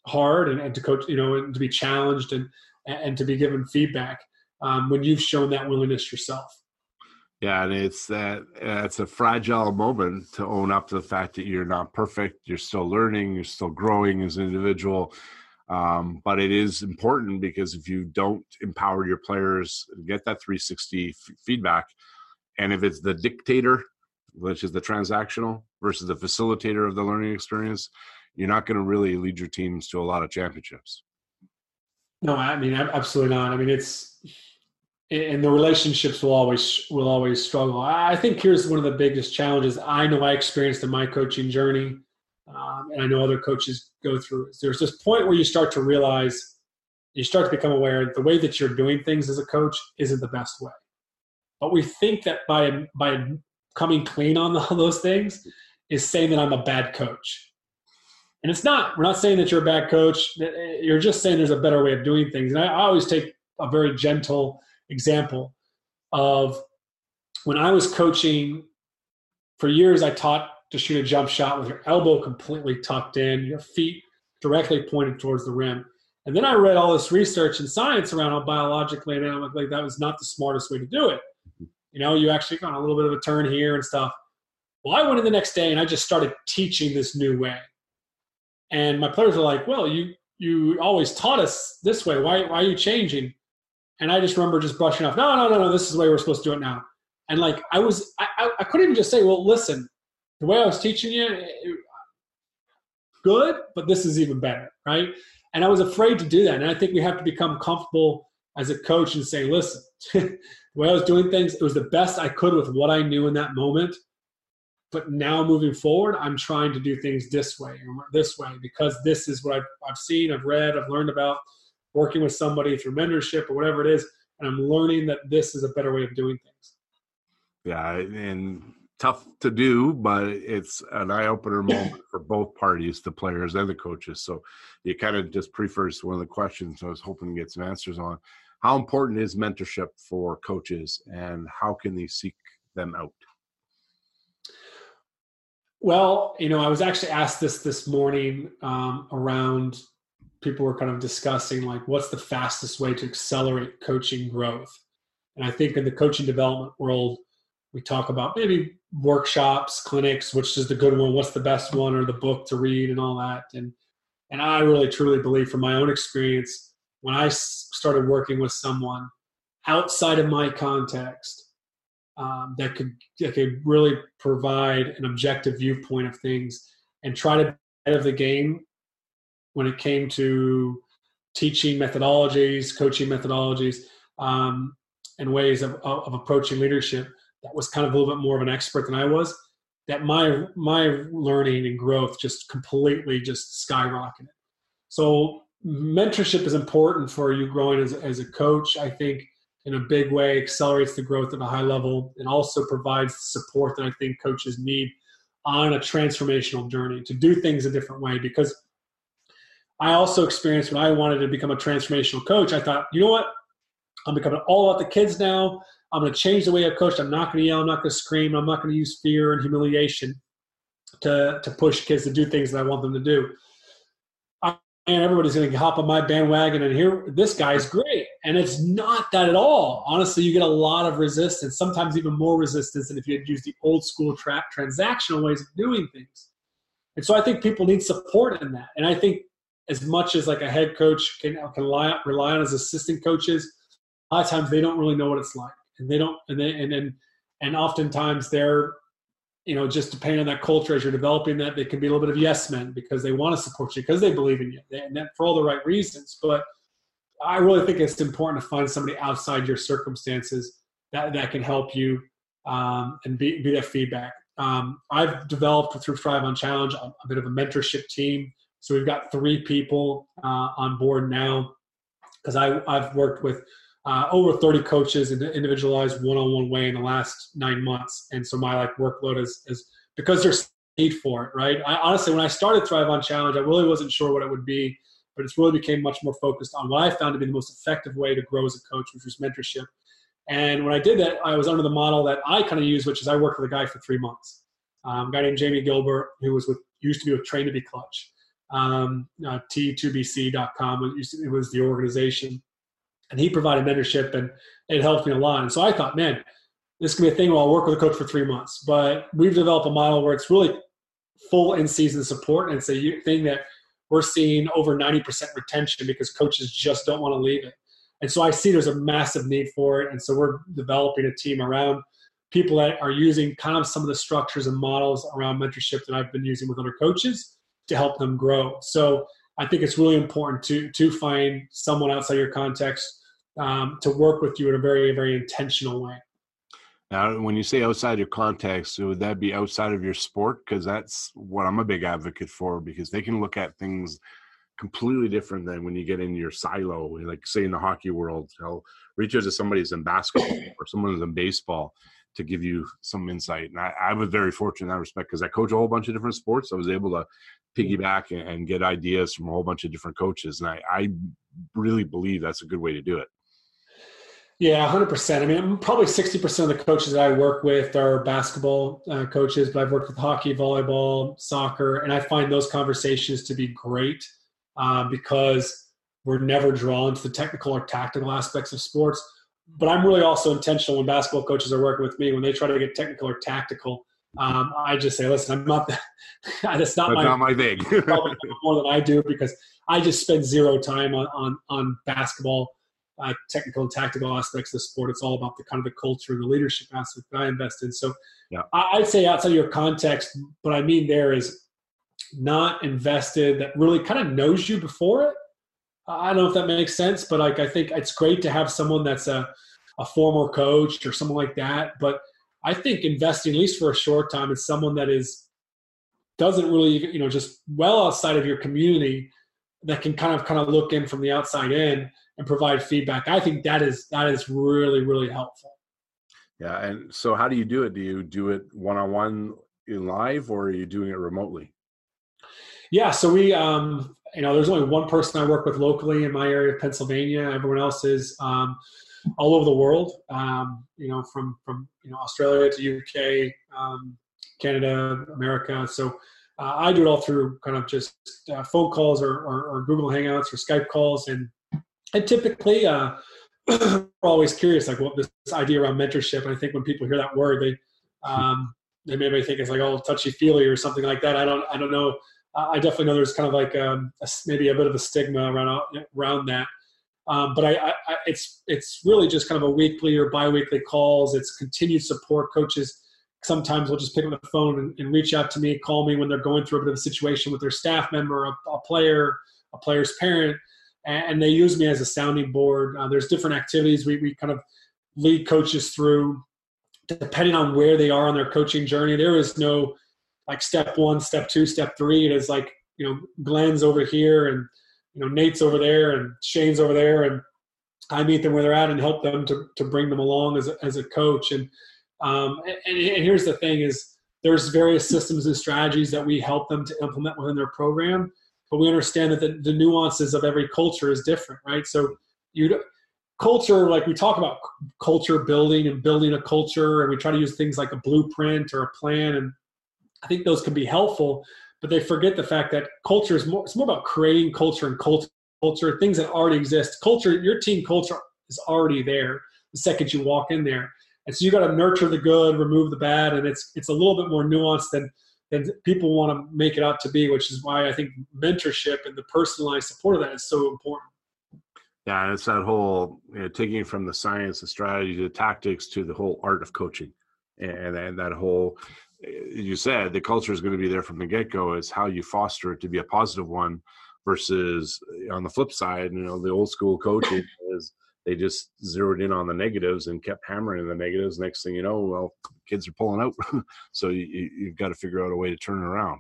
hard and, and to coach, you know, and to be challenged and and to be given feedback um, when you've shown that willingness yourself. Yeah, and it's that uh, it's a fragile moment to own up to the fact that you're not perfect, you're still learning, you're still growing as an individual. Um, but it is important because if you don't empower your players, get that three sixty f- feedback, and if it's the dictator, which is the transactional, versus the facilitator of the learning experience, you're not going to really lead your teams to a lot of championships. No, I mean, absolutely not. I mean, it's, and the relationships will always, will always struggle. I think here's one of the biggest challenges I know I experienced in my coaching journey. Um, and I know other coaches go through it. There's this point where you start to realize, you start to become aware that the way that you're doing things as a coach isn't the best way. But we think that by, by coming clean on all those things is saying that I'm a bad coach. And it's not. We're not saying that you're a bad coach. You're just saying there's a better way of doing things. And I, I always take a very gentle example of when I was coaching for years, I taught to shoot a jump shot with your elbow completely tucked in, your feet directly pointed towards the rim. And then I read all this research and science around how biologically and analytically that was not the smartest way to do it. You know, you actually got a little bit of a turn here and stuff. Well, I went in the next day and I just started teaching this new way. And my players were like, well, you you always taught us this way. Why, why are you changing? And I just remember just brushing off, no, no, no, no, this is the way we're supposed to do it now. And like I was, I, I couldn't even just say, well, listen, the way I was teaching you, it, good, but this is even better, right? And I was afraid to do that. And I think we have to become comfortable as a coach and say, listen, the way I was doing things, it was the best I could with what I knew in that moment. But now moving forward, I'm trying to do things this way or this way because this is what I've, I've seen, I've read, I've learned about working with somebody through mentorship or whatever it is. And I'm learning that this is a better way of doing things. Yeah, and tough to do, but it's an eye-opener moment for both parties, the players and the coaches. So you kind of just prefers one of the questions I was hoping to get some answers on. How important is mentorship for coaches and how can they seek them out? Well, you know, I was actually asked this this morning um, around people were kind of discussing like what's the fastest way to accelerate coaching growth. And I think in the coaching development world, we talk about maybe workshops, clinics, which is the good one, what's the best one, or the book to read and all that. And and I really truly believe from my own experience, when I started working with someone outside of my context, Um, that could that could really provide an objective viewpoint of things and try to be ahead of the game when it came to teaching methodologies, coaching methodologies, um, and ways of, of, of approaching leadership. That was kind of a little bit more of an expert than I was. That my my learning and growth just completely just skyrocketed. So mentorship is important for you growing as as a coach. I think in a big way, accelerates the growth at a high level, and also provides the support that I think coaches need on a transformational journey to do things a different way. Because I also experienced when I wanted to become a transformational coach, I thought, you know what? I'm becoming all about the kids now. I'm going to change the way I coach. I'm not going to yell. I'm not going to scream. I'm not going to use fear and humiliation to, to push kids to do things that I want them to do. And everybody's going to hop on my bandwagon and hear this guy's great. And it's not that at all. Honestly, you get a lot of resistance, sometimes even more resistance than if you had used the old school tra- transactional ways of doing things. And so I think people need support in that. And I think as much as like a head coach can, can rely, rely on his assistant coaches, a lot of times they don't really know what it's like. And they don't, and they, and, and, and oftentimes they're, you know, just depending on that culture as you're developing that, they can be a little bit of yes men because they want to support you, because they believe in you, and that for all the right reasons. But I really think it's important to find somebody outside your circumstances that, that can help you um, and be, be that feedback. Um, I've developed through Thrive on Challenge a, a bit of a mentorship team. So we've got three people uh, on board now because I I've worked with Uh, over thirty coaches in an individualized one-on-one way in the last nine months. And so my like workload is, is because there's need for it, right? I, honestly, when I started Thrive on Challenge, I really wasn't sure what it would be, but it's really became much more focused on what I found to be the most effective way to grow as a coach, which was mentorship. And when I did that, I was under the model that I kind of use, which is I worked with a guy for three months, um, a guy named Jamie Gilbert, who was with, used to be with Train to Be Clutch. um, uh, T two B C dot com. It, used to, it was the organization. And he provided mentorship, and it helped me a lot. And so I thought, man, this could be a thing where I'll work with a coach for three months. But we've developed a model where it's really full in-season support, and it's a thing that we're seeing over ninety percent retention because coaches just don't want to leave it. And so I see there's a massive need for it. And so we're developing a team around people that are using kind of some of the structures and models around mentorship that I've been using with other coaches to help them grow. So I think it's really important to to find someone outside your context um, to work with you in a very, very intentional way. Now, when you say outside your context, would that be outside of your sport? Because that's what I'm a big advocate for, because they can look at things completely different than when you get in your silo. Like, say, in the hockey world, I'll reach out to somebody who's in basketball or someone who's in baseball to give you some insight. And I, I was very fortunate in that respect because I coach a whole bunch of different sports. I was able to piggyback and, and get ideas from a whole bunch of different coaches. And I, I really believe that's a good way to do it. Yeah, one hundred percent. I mean, probably sixty percent of the coaches that I work with are basketball uh, coaches, but I've worked with hockey, volleyball, soccer, and I find those conversations to be great uh, because we're never drawn to the technical or tactical aspects of sports. But I'm really also intentional when basketball coaches are working with me, when they try to get technical or tactical. Um, I just say, listen, I'm not, that's not, my, not my thing. Probably more than I do, because I just spend zero time on, on, on basketball. Uh, technical and tactical aspects of the sport. It's all about the kind of the culture and the leadership aspect that I invest in. So yeah. I, I'd say outside of your context, what I mean there is not invested that really kind of knows you before it. I don't know if that makes sense, but like, I think it's great to have someone that's a, a former coach or someone like that. But I think investing, at least for a short time, in someone that is, doesn't really, you know, just well outside of your community, that can kind of, kind of look in from the outside in and provide feedback. I think that is that is really, really helpful. Yeah. And so how do you do it? Do you do it one-on-one in live, or are you doing it remotely? Yeah. So we, um, you know, there's only one person I work with locally in my area of Pennsylvania. Everyone else is um, all over the world, um, you know, from, from, you know, Australia to U K, um, Canada, America. So uh, I do it all through kind of just uh, phone calls or, or, or Google Hangouts or Skype calls. And And typically, uh, we're always curious, like, what this idea around mentorship. And I think when people hear that word, they um, they maybe think it's like, oh, touchy-feely or something like that. I don't I don't know. Uh, I definitely know there's kind of like um, a, maybe a bit of a stigma around around that. Um, but I, I, I, it's it's really just kind of a weekly or biweekly calls. It's continued support. Coaches sometimes will just pick up the phone and, and reach out to me, call me when they're going through a bit of a situation with their staff member, a, a player, a player's parent. And they use me as a sounding board. Uh, there's different activities we, we kind of lead coaches through, depending on where they are on their coaching journey. There is no like step one, step two, step three. It is like, you know, Glenn's over here and, you know, Nate's over there and Shane's over there. And I meet them where they're at and help them to, to bring them along as a, as a coach. And, um, and, and here's the thing is there's various systems and strategies that we help them to implement within their program. But we understand that the, the nuances of every culture is different, right? So you culture, like we talk about culture building and building a culture, and we try to use things like a blueprint or a plan, and I think those can be helpful, but they forget the fact that culture is more, it's more about creating culture and culture, culture, things that already exist. Culture, your team culture is already there the second you walk in there. And so you got to nurture the good, remove the bad, and it's it's a little bit more nuanced than than people want to make it out to be, which is why I think mentorship and the personalized support of that is so important. Yeah, and it's that whole, you know, taking it from the science, the strategy, the tactics to the whole art of coaching. And, and that whole, you said, the culture is going to be there from the get-go. Is how you foster it to be a positive one versus on the flip side, you know, the old school coaching is they just zeroed in on the negatives and kept hammering the negatives. Next thing you know, well, kids are pulling out. So you, you've got to figure out a way to turn it around.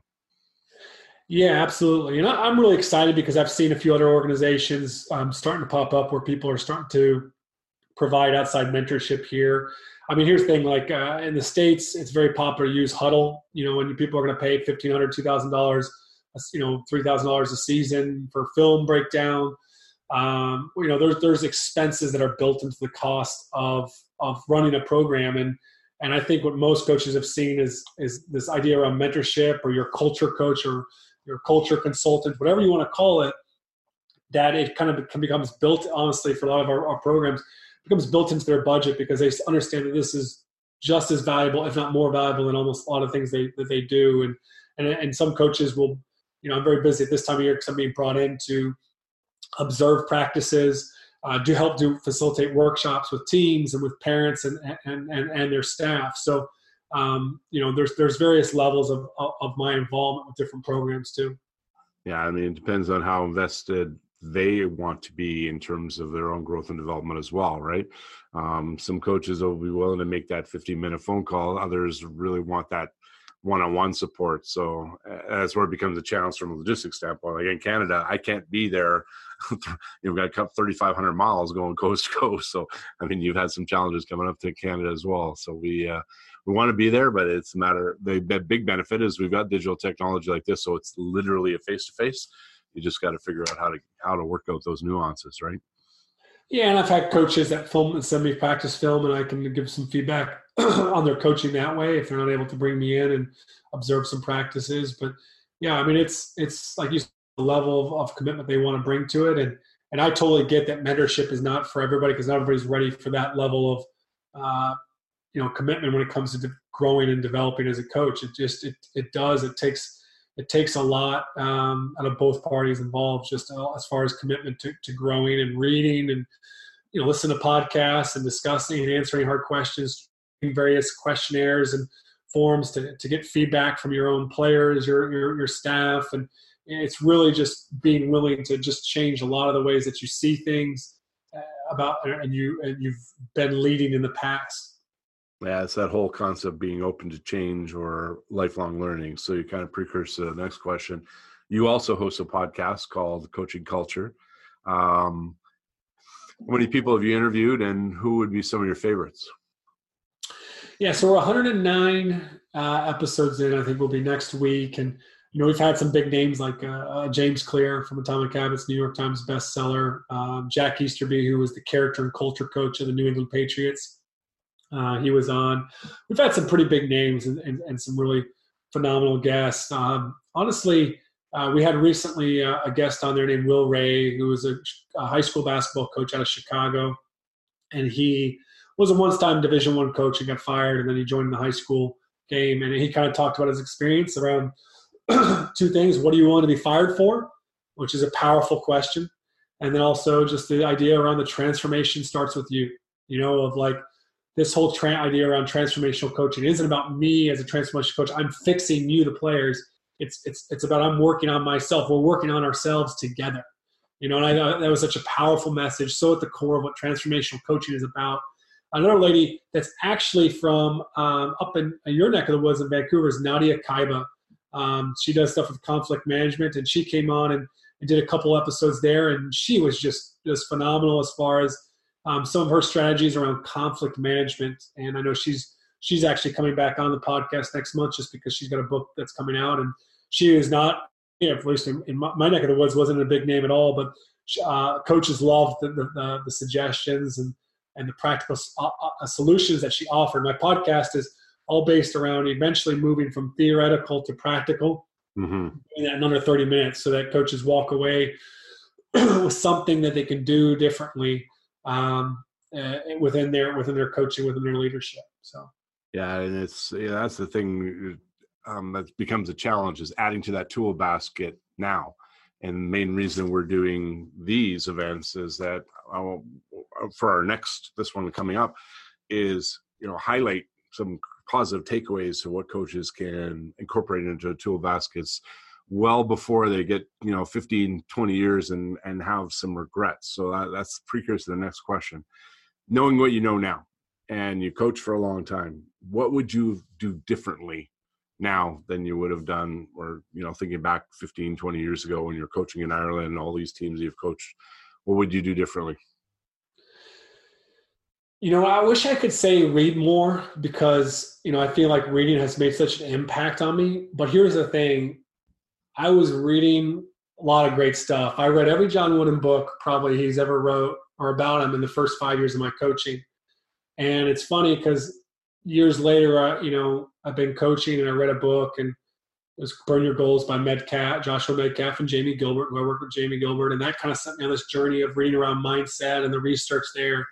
Yeah, absolutely. And I'm really excited because I've seen a few other organizations um, starting to pop up where people are starting to provide outside mentorship here. I mean, here's the thing, like uh, in the States, it's very popular to use Huddle. You know, when people are going to pay fifteen hundred dollars, two thousand dollars, you know, three thousand dollars a season for film breakdown. Um, you know, there's there's expenses that are built into the cost of of running a program, and and I think what most coaches have seen is is this idea around mentorship or your culture coach or your culture consultant, whatever you want to call it, that it kind of can becomes built, honestly, for a lot of our, our programs, becomes built into their budget because they understand that this is just as valuable, if not more valuable, than almost a lot of things they that they do. And and and some coaches will, you know, I'm very busy at this time of year because I'm being brought in to observe practices, uh, do help do facilitate workshops with teams and with parents and and and, and their staff. So, um, you know, there's there's various levels of of my involvement with different programs too. Yeah, I mean, it depends on how invested they want to be in terms of their own growth and development as well, right? Um, some coaches will be willing to make that fifteen minute phone call. Others really want that one-on-one support. So uh, that's where it becomes a challenge from a logistics standpoint. Like in Canada, I can't be there. You've got to cut thirty-five hundred miles going coast to coast. So, I mean, you've had some challenges coming up to Canada as well. So we, uh, we want to be there, but it's a matter, the big benefit is we've got digital technology like this. So it's literally a face-to-face. You just got to figure out how to how to work out those nuances, right? Yeah, and I've had coaches that film and send me practice film, and I can give some feedback on their coaching that way if they're not able to bring me in and observe some practices. But yeah, I mean, it's it's like you said, the level of, of commitment they want to bring to it, and and I totally get that mentorship is not for everybody because not everybody's ready for that level of uh, you know commitment when it comes to de- growing and developing as a coach. It just it it does it takes. It takes a lot um, out of both parties involved, just as far as commitment to, to growing and reading and, you know, listen to podcasts and discussing and answering hard questions, various questionnaires and forms to, to get feedback from your own players, your, your, your staff. And it's really just being willing to just change a lot of the ways that you see things about, and you, and you've been leading in the past. Yeah, it's that whole concept being open to change or lifelong learning. So you kind of precursor to the next question. You also host a podcast called Coaching Culture. Um, how many people have you interviewed, and who would be some of your favorites? Yeah, so we're one hundred nine uh, episodes in. I think we'll be next week. And, you know, we've had some big names like uh, uh, James Clear from Atomic Habits, New York Times bestseller, um, Jack Easterby, who was the character and culture coach of the New England Patriots. Uh, he was on. We've had some pretty big names and, and, and some really phenomenal guests. Um, honestly, uh, we had recently uh, a guest on there named Will Ray, who was a, a high school basketball coach out of Chicago. And he was a once-time Division One coach and got fired, and then he joined the high school game. And he kind of talked about his experience around two things. What do you want to be fired for? Which is a powerful question. And then also just the idea around the transformation starts with you, you know, of like, this whole tra- idea around transformational coaching isn't about me as a transformational coach. I'm fixing you, the players. It's it's it's about I'm working on myself. We're working on ourselves together. You know, and I thought that was such a powerful message. So at the core of what transformational coaching is about. Another lady that's actually from um, up in your neck of the woods in Vancouver is Nadia Kaiba. Um, she does stuff with conflict management, and she came on and, and did a couple episodes there, and she was just just phenomenal as far as Um, some of her strategies around conflict management. And I know she's she's actually coming back on the podcast next month just because she's got a book that's coming out. And she is not, you know, at least in, in my, my neck of the woods, wasn't a big name at all, but uh, coaches loved the, the, the, the suggestions and, and the practical uh, solutions that she offered. My podcast is all based around eventually moving from theoretical to practical mm-hmm. in that in under thirty minutes so that coaches walk away with something that they can do differently um, uh, within their within their coaching, within their leadership. So yeah, and it's yeah, that's the thing um, that becomes a challenge is adding to that tool basket now. And the main reason we're doing these events is that uh, for our next this one coming up is you know highlight some positive takeaways to what coaches can incorporate into tool baskets well before they get, you know, fifteen, twenty years and, and have some regrets. So that, that's precursor to the next question. Knowing what you know now, and you coach for a long time, what would you do differently now than you would have done, or, you know, thinking back fifteen, twenty years ago when you're coaching in Ireland and all these teams you've coached, what would you do differently? You know, I wish I could say read more because, you know, I feel like reading has made such an impact on me. But here's the thing. I was reading a lot of great stuff. I read every John Wooden book probably he's ever wrote or about him in the first five years of my coaching. And it's funny because years later, I, you know, I've been coaching and I read a book and was Burn Your Goals by Metcalf, Joshua Metcalf and Jamie Gilbert, who I worked with Jamie Gilbert. And that kind of set me on this journey of reading around mindset and the research there.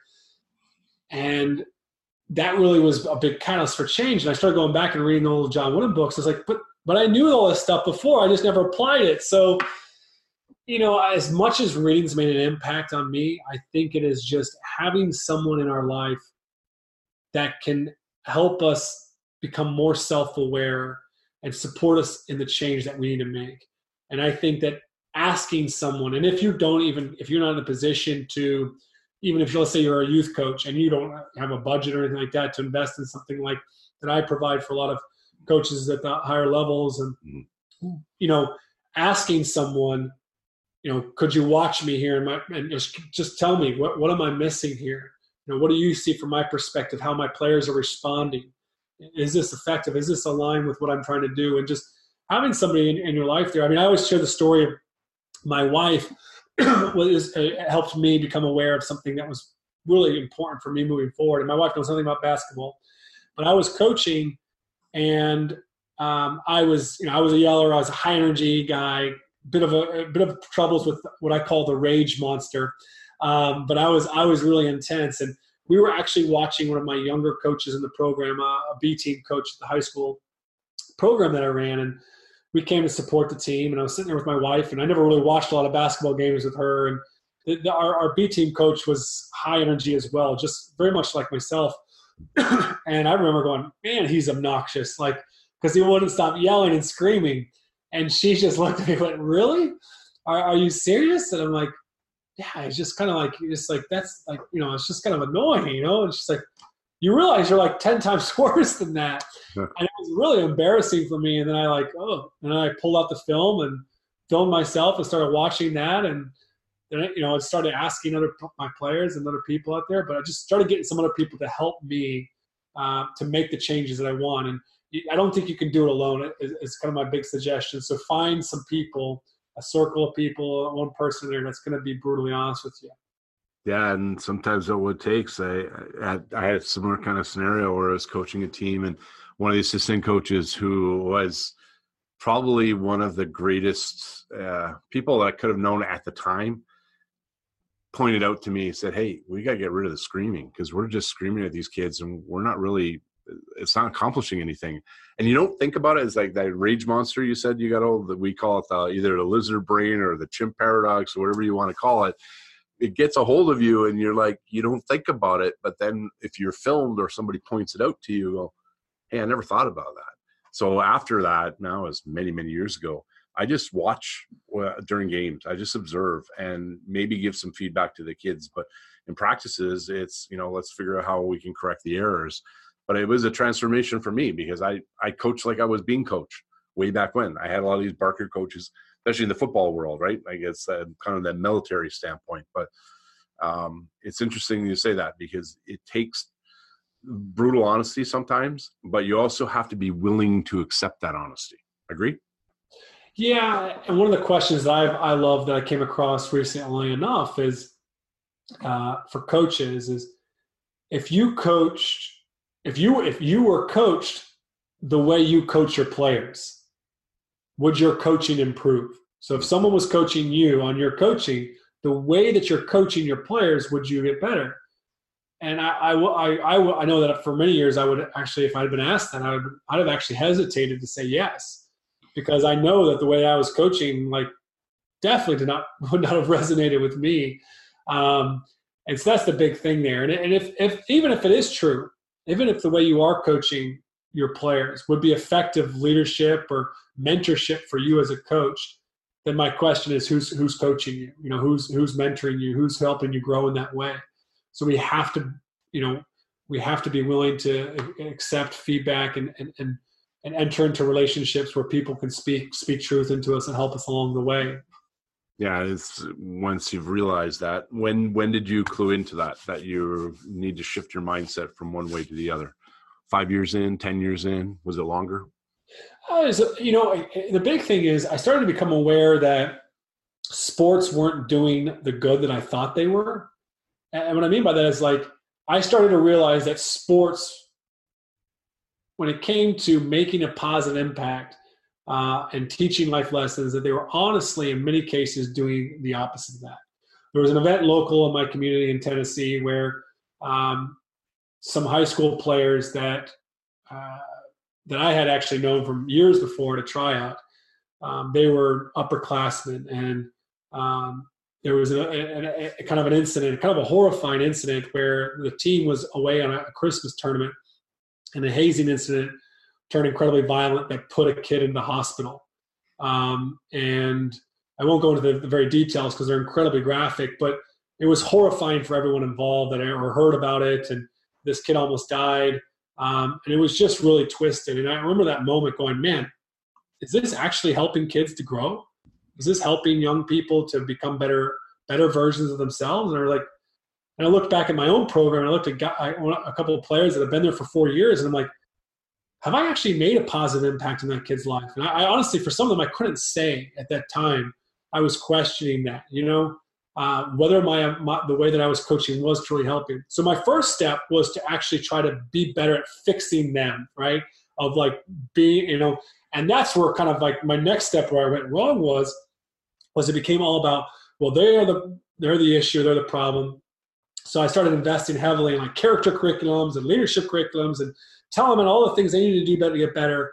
And that really was a big catalyst for change. And I started going back and reading the old John Wooden books. I was like, but, but I knew all this stuff before. I just never applied it. So, you know, as much as reading's made an impact on me, I think it is just having someone in our life that can help us become more self-aware and support us in the change that we need to make. And I think that asking someone, and if you don't even, if you're not in a position to, even if let's say you're a youth coach and you don't have a budget or anything like that to invest in something like that I provide for a lot of coaches at the higher levels, and, you know, asking someone, you know, could you watch me here and, my, and just, just tell me, what, what am I missing here? You know, what do you see from my perspective, how my players are responding? Is this effective? Is this aligned with what I'm trying to do? And just having somebody in, in your life there. I mean, I always share the story of my wife was, uh, helped me become aware of something that was really important for me moving forward. And my wife knows nothing about basketball, but I was coaching, and um, I was, you know, I was a yeller. I was a high energy guy, bit of a, a bit of troubles with what I call the rage monster. Um, but I was, I was really intense. And we were actually watching one of my younger coaches in the program, uh, a B team coach at the high school program that I ran. And we came to support the team, and I was sitting there with my wife, and I never really watched a lot of basketball games with her. And the, the, our, our B team coach was high energy as well, just very much like myself. And I remember going, man, he's obnoxious. Like, cause he wouldn't stop yelling and screaming. And she just looked at me and went, really? Are, are you serious? And I'm like, yeah, it's just kind of like, just like, that's like, you know, it's just kind of annoying, you know? And she's like, you realize you're like ten times worse than that. And it was really embarrassing for me. And then I like, oh, and I pulled out the film and filmed myself and started watching that. And then, you know, I started asking other my players and other people out there, but I just started getting some other people to help me uh, to make the changes that I want. And I don't think you can do it alone. It's kind of my big suggestion. So find some people, a circle of people, one person there that's going to be brutally honest with you. Yeah, and sometimes that's what it takes. I, I, I had a similar kind of scenario where I was coaching a team, and one of the assistant coaches, who was probably one of the greatest uh, people that I could have known at the time, pointed out to me, said, hey, we got to get rid of the screaming, because we're just screaming at these kids and we're not really, it's not accomplishing anything. And you don't think about it as like that rage monster you said you got all that, we call it the, either the lizard brain or the chimp paradox or whatever you want to call it. It gets a hold of you and you're like, you don't think about it. But then if you're filmed or somebody points it out to you, you go, hey, I never thought about that. So after that, now it's many, many years ago, I just watch uh, during games. I just observe and maybe give some feedback to the kids. But in practices, it's, you know, let's figure out how we can correct the errors. But it was a transformation for me, because I, I coached like I was being coached way back when. I had a lot of these Barker coaches, especially in the football world, right? I guess uh, kind of that military standpoint. But um, it's interesting you say that, because it takes brutal honesty sometimes, but you also have to be willing to accept that honesty. Agree? Yeah, and one of the questions that I I love that I came across recently enough is uh, for coaches is, if you coached, if you if you were coached the way you coach your players, would your coaching improve? So if someone was coaching you on your coaching, the way that you're coaching your players, would you get better? And I, I, I, I, I know that for many years I would actually, if I had been asked that, I would, I'd have actually hesitated to say yes, because I know that the way I was coaching, like, definitely did not would not have resonated with me. Um, and so that's the big thing there. And, and if, if even if it is true, even if the way you are coaching your players would be effective leadership or mentorship for you as a coach, then my question is, who's who's coaching you? You know, who's who's mentoring you? Who's helping you grow in that way? So we have to, you know, we have to be willing to accept feedback and and and, and enter into relationships where people can speak speak truth into us and help us along the way. Yeah, it's once you've realized that. When when did you clue into that, that you need to shift your mindset from one way to the other? Five years in, ten years in? Was it longer? Uh, so, you know, the big thing is I started to become aware that sports weren't doing the good that I thought they were. And what I mean by that is, like, I started to realize that sports, when it came to making a positive impact, uh, and teaching life lessons, that they were honestly, in many cases, doing the opposite of that. There was an event local in my community in Tennessee where um, some high school players that uh, that I had actually known from years before to try out, um, they were upperclassmen, and um, there was a, a, a kind of an incident, kind of a horrifying incident, where the team was away on a Christmas tournament, and a hazing incident turned incredibly violent that put a kid in the hospital. Um, and I won't go into the, the very details because they're incredibly graphic, but it was horrifying for everyone involved that ever heard about it. And this kid almost died. Um, and it was just really twisted. And I remember that moment going, man, is this actually helping kids to grow? Is this helping young people to become better, better versions of themselves? And I like, and I looked back at my own program, and I looked at guy, a couple of players that have been there for four years, and I'm like, have I actually made a positive impact in that kid's life? And I, I honestly, for some of them, I couldn't say at that time. I was questioning that, you know, uh, whether my, my the way that I was coaching was truly helping. So my first step was to actually try to be better at fixing them, right? Of like being, you know, and that's where kind of like my next step where I went wrong was, was it became all about, well, they are the they're the issue, they're the problem. So I started investing heavily in like character curriculums and leadership curriculums and telling them all the things they need to do better to get better.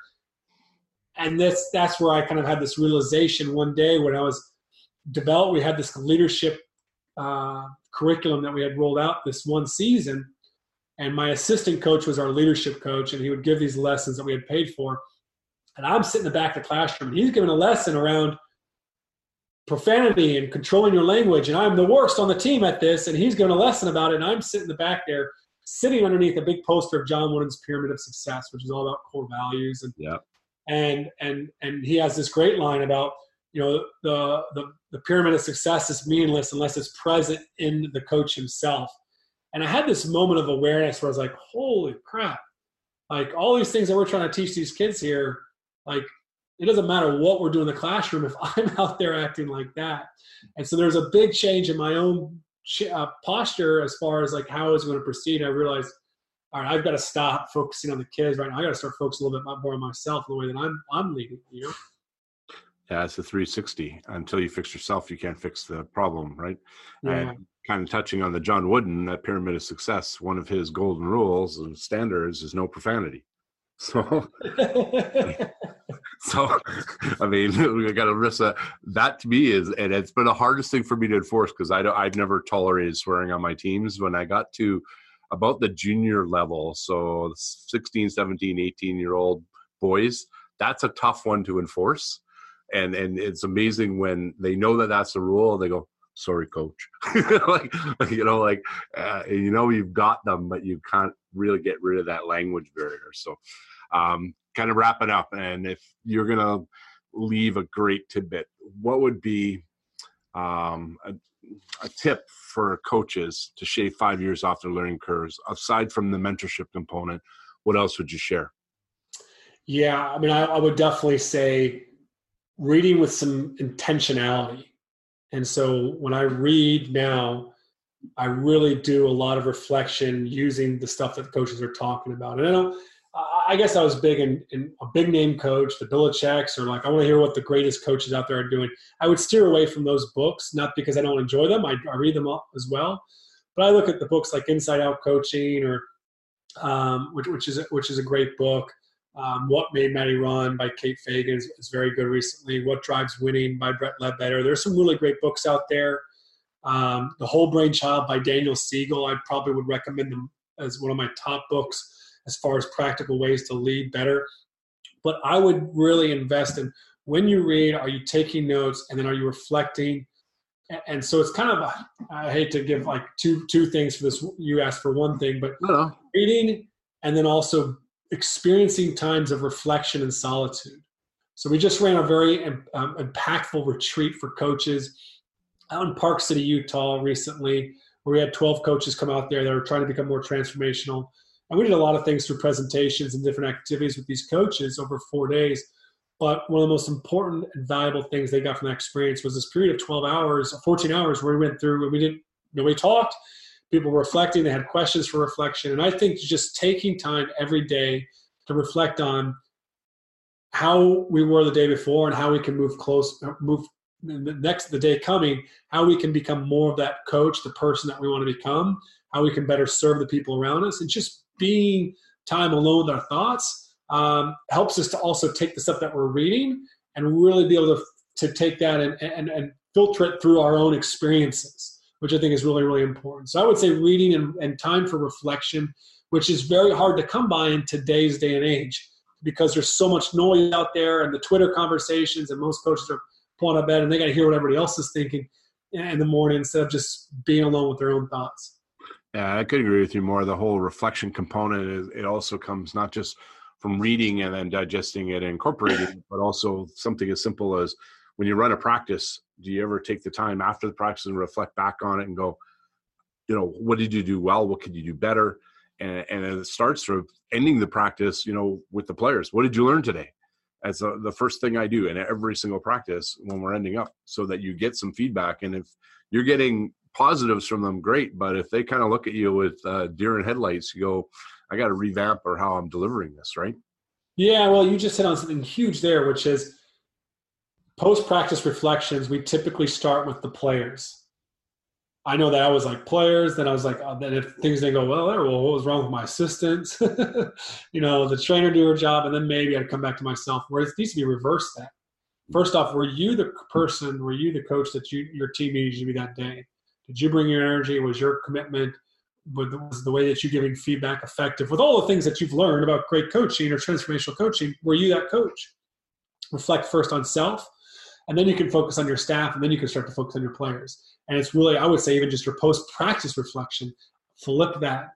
And this, that's where I kind of had this realization one day when I was developed. We had this leadership uh, curriculum that we had rolled out this one season. And my assistant coach was our leadership coach, and he would give these lessons that we had paid for. And I'm sitting in the back of the classroom, and he's giving a lesson around profanity and controlling your language. And I'm the worst on the team at this. And he's giving a lesson about it. And I'm sitting in the back there, sitting underneath a big poster of John Wooden's Pyramid of Success, which is all about core values. And yeah. And and and he has this great line about, you know, the, the the pyramid of success is meaningless unless it's present in the coach himself. And I had this moment of awareness where I was like, holy crap, like all these things that we're trying to teach these kids here, like it doesn't matter what we're doing in the classroom if I'm out there acting like that. And so there's a big change in my own uh, posture as far as like how I was going to proceed. I realized, all right, I've got to stop focusing on the kids right now. I got to start focusing a little bit more on myself in the way that I'm I'm leading, you know? Yeah, it's a three sixty. Until you fix yourself, you can't fix the problem, right? Yeah. And kind of touching on the John Wooden, that pyramid of success, one of his golden rules and standards is no profanity. So, so I mean, we got to risk that. That to me is, and it's been the hardest thing for me to enforce because I don't, I've never tolerated swearing on my teams. When I got to about the junior level, so sixteen, seventeen, eighteen year old boys, that's a tough one to enforce. And and it's amazing when they know that that's the rule, they go, sorry, coach. like, you know, like, uh, you know, you've got them, but you can't really get rid of that language barrier. So um, kind of wrap it up. And if you're going to leave a great tidbit, what would be um, a, a tip for coaches to shave five years off their learning curves, aside from the mentorship component? What else would you share? Yeah, I mean, I, I would definitely say reading with some intentionality. And so when I read now, I really do a lot of reflection using the stuff that the coaches are talking about. And I know, I guess I was big in, in a big name coach, the Belichick's, or like, I want to hear what the greatest coaches out there are doing. I would steer away from those books, not because I don't enjoy them. I, I read them all as well. But I look at the books like Inside Out Coaching, or um, which, which is which is a great book. Um, What Made Matty Run by Kate Fagan is, is very good recently. What Drives Winning by Brett Ledbetter. There's some really great books out there. Um, The Whole Brain Child by Daniel Siegel, I probably would recommend them as one of my top books as far as practical ways to lead better. But I would really invest in, when you read, are you taking notes, and then are you reflecting? And so it's kind of, a, I hate to give like two two things for this. You asked for one thing, but Uh-huh. reading and then also experiencing times of reflection and solitude. So we just ran a very um, impactful retreat for coaches out in Park City, Utah recently, where we had twelve coaches come out there that are trying to become more transformational. And we did a lot of things through presentations and different activities with these coaches over four days. But one of the most important and valuable things they got from that experience was this period of twelve hours, fourteen hours, where we went through and we didn't, nobody talked. People were reflecting. They had questions for reflection. And I think just taking time every day to reflect on how we were the day before and how we can move close, move the next, the day coming, how we can become more of that coach, the person that we want to become, how we can better serve the people around us. And just being time alone with our thoughts um, helps us to also take the stuff that we're reading and really be able to, to take that and, and, and filter it through our own experiences, which I think is really, really important. So I would say reading and, and time for reflection, which is very hard to come by in today's day and age because there's so much noise out there and the Twitter conversations, and most coaches are pulling out of bed and they got to hear what everybody else is thinking in the morning instead of just being alone with their own thoughts. Yeah, I could agree with you more. The whole reflection component, is it also comes not just from reading and then digesting it and incorporating it, but also something as simple as when you run a practice, do you ever take the time after the practice and reflect back on it and go, you know, what did you do well? What could you do better? And, and it starts sort of ending the practice, you know, with the players. What did you learn today? As a, the first thing I do in every single practice when we're ending up, so that you get some feedback. And if you're getting positives from them, great. But if they kind of look at you with uh, deer in headlights, you go, I got to revamp or how I'm delivering this, right? Yeah, well, you just hit on something huge there, which is post-practice reflections. We typically start with the players. I know that I was like players, then I was like, oh, then if things didn't go well there, well, what was wrong with my assistants? you know, the trainer do her job, and then maybe I'd come back to myself. Where it needs to be reversed that. First off, were you the person, were you the coach that you your team needed you to be that day? Did you bring your energy? Was your commitment, was the way that you're giving feedback effective? With all the things that you've learned about great coaching or transformational coaching, were you that coach? Reflect first on self, and then you can focus on your staff, and then you can start to focus on your players. And it's really, I would say, even just your post-practice reflection, flip that.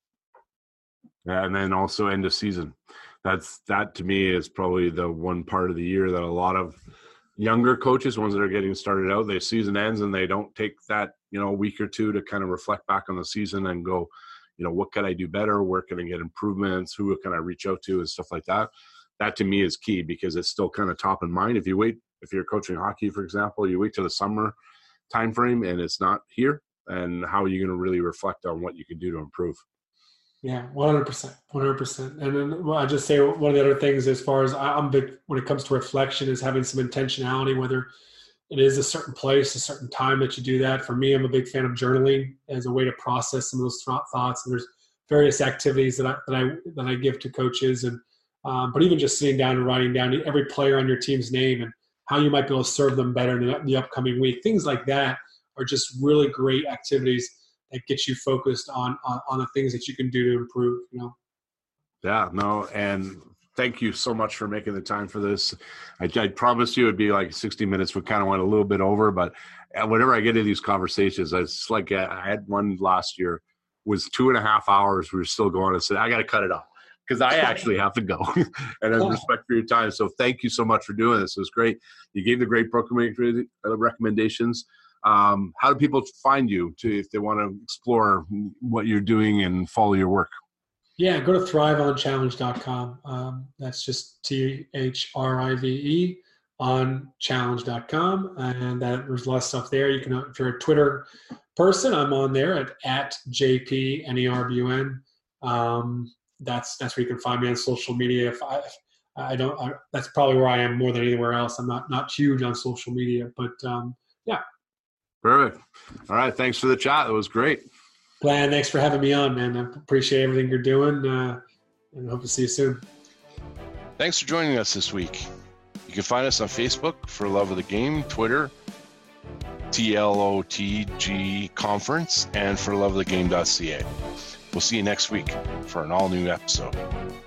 Yeah, and then also end of season. That's that to me is probably the one part of the year that a lot of younger coaches, ones that are getting started out, their season ends and they don't take that, you know, a week or two to kind of reflect back on the season and go, you know, what can I do better? Where can I get improvements? Who can I reach out to and stuff like that? That to me is key because it's still kind of top in mind. If you wait, if you're coaching hockey, for example, you wait till the summer time frame and it's not here, and how are you going to really reflect on what you can do to improve? Yeah, one hundred percent, one hundred percent. And then well, I just say one of the other things as far as I'm big when it comes to reflection is having some intentionality, whether it is a certain place, a certain time that you do that. For me, I'm a big fan of journaling as a way to process some of those thoughts. And there's various activities that I that I that I give to coaches, and um, but even just sitting down and writing down every player on your team's name and how you might be able to serve them better in the, the upcoming week. Things like that are just really great activities that get you focused on, on, on the things that you can do to improve, you know? Yeah, no. And thank you so much for making the time for this. I, I promised you it'd be like sixty minutes. We kind of went a little bit over, but whenever I get into these conversations, it's like I had one last year was two and a half hours. We were still going and said, I got to cut it off because I actually have to go and I have respect for your time. So thank you so much for doing this. It was great. You gave the great recommendations. Um, how do people find you to, if they want to explore what you're doing and follow your work? Yeah, go to thrive on challenge dot com. Um, that's just T H R I V E on challenge dot com. And that, there's a lot of stuff there. You can, if you're a Twitter person, I'm on there at, at J P N E R B U N. Um, that's, that's where you can find me on social media. If I, I don't, I, that's probably where I am more than anywhere else. I'm not, not huge on social media, but um, yeah. Perfect. All right. Thanks for the chat. It was great. Glenn, thanks for having me on, man. I appreciate everything you're doing, uh, and hope to see you soon. Thanks for joining us this week. You can find us on Facebook for Love of the Game, Twitter, T L O T G Conference, and for love of the game dot C A. We'll see you next week for an all-new episode.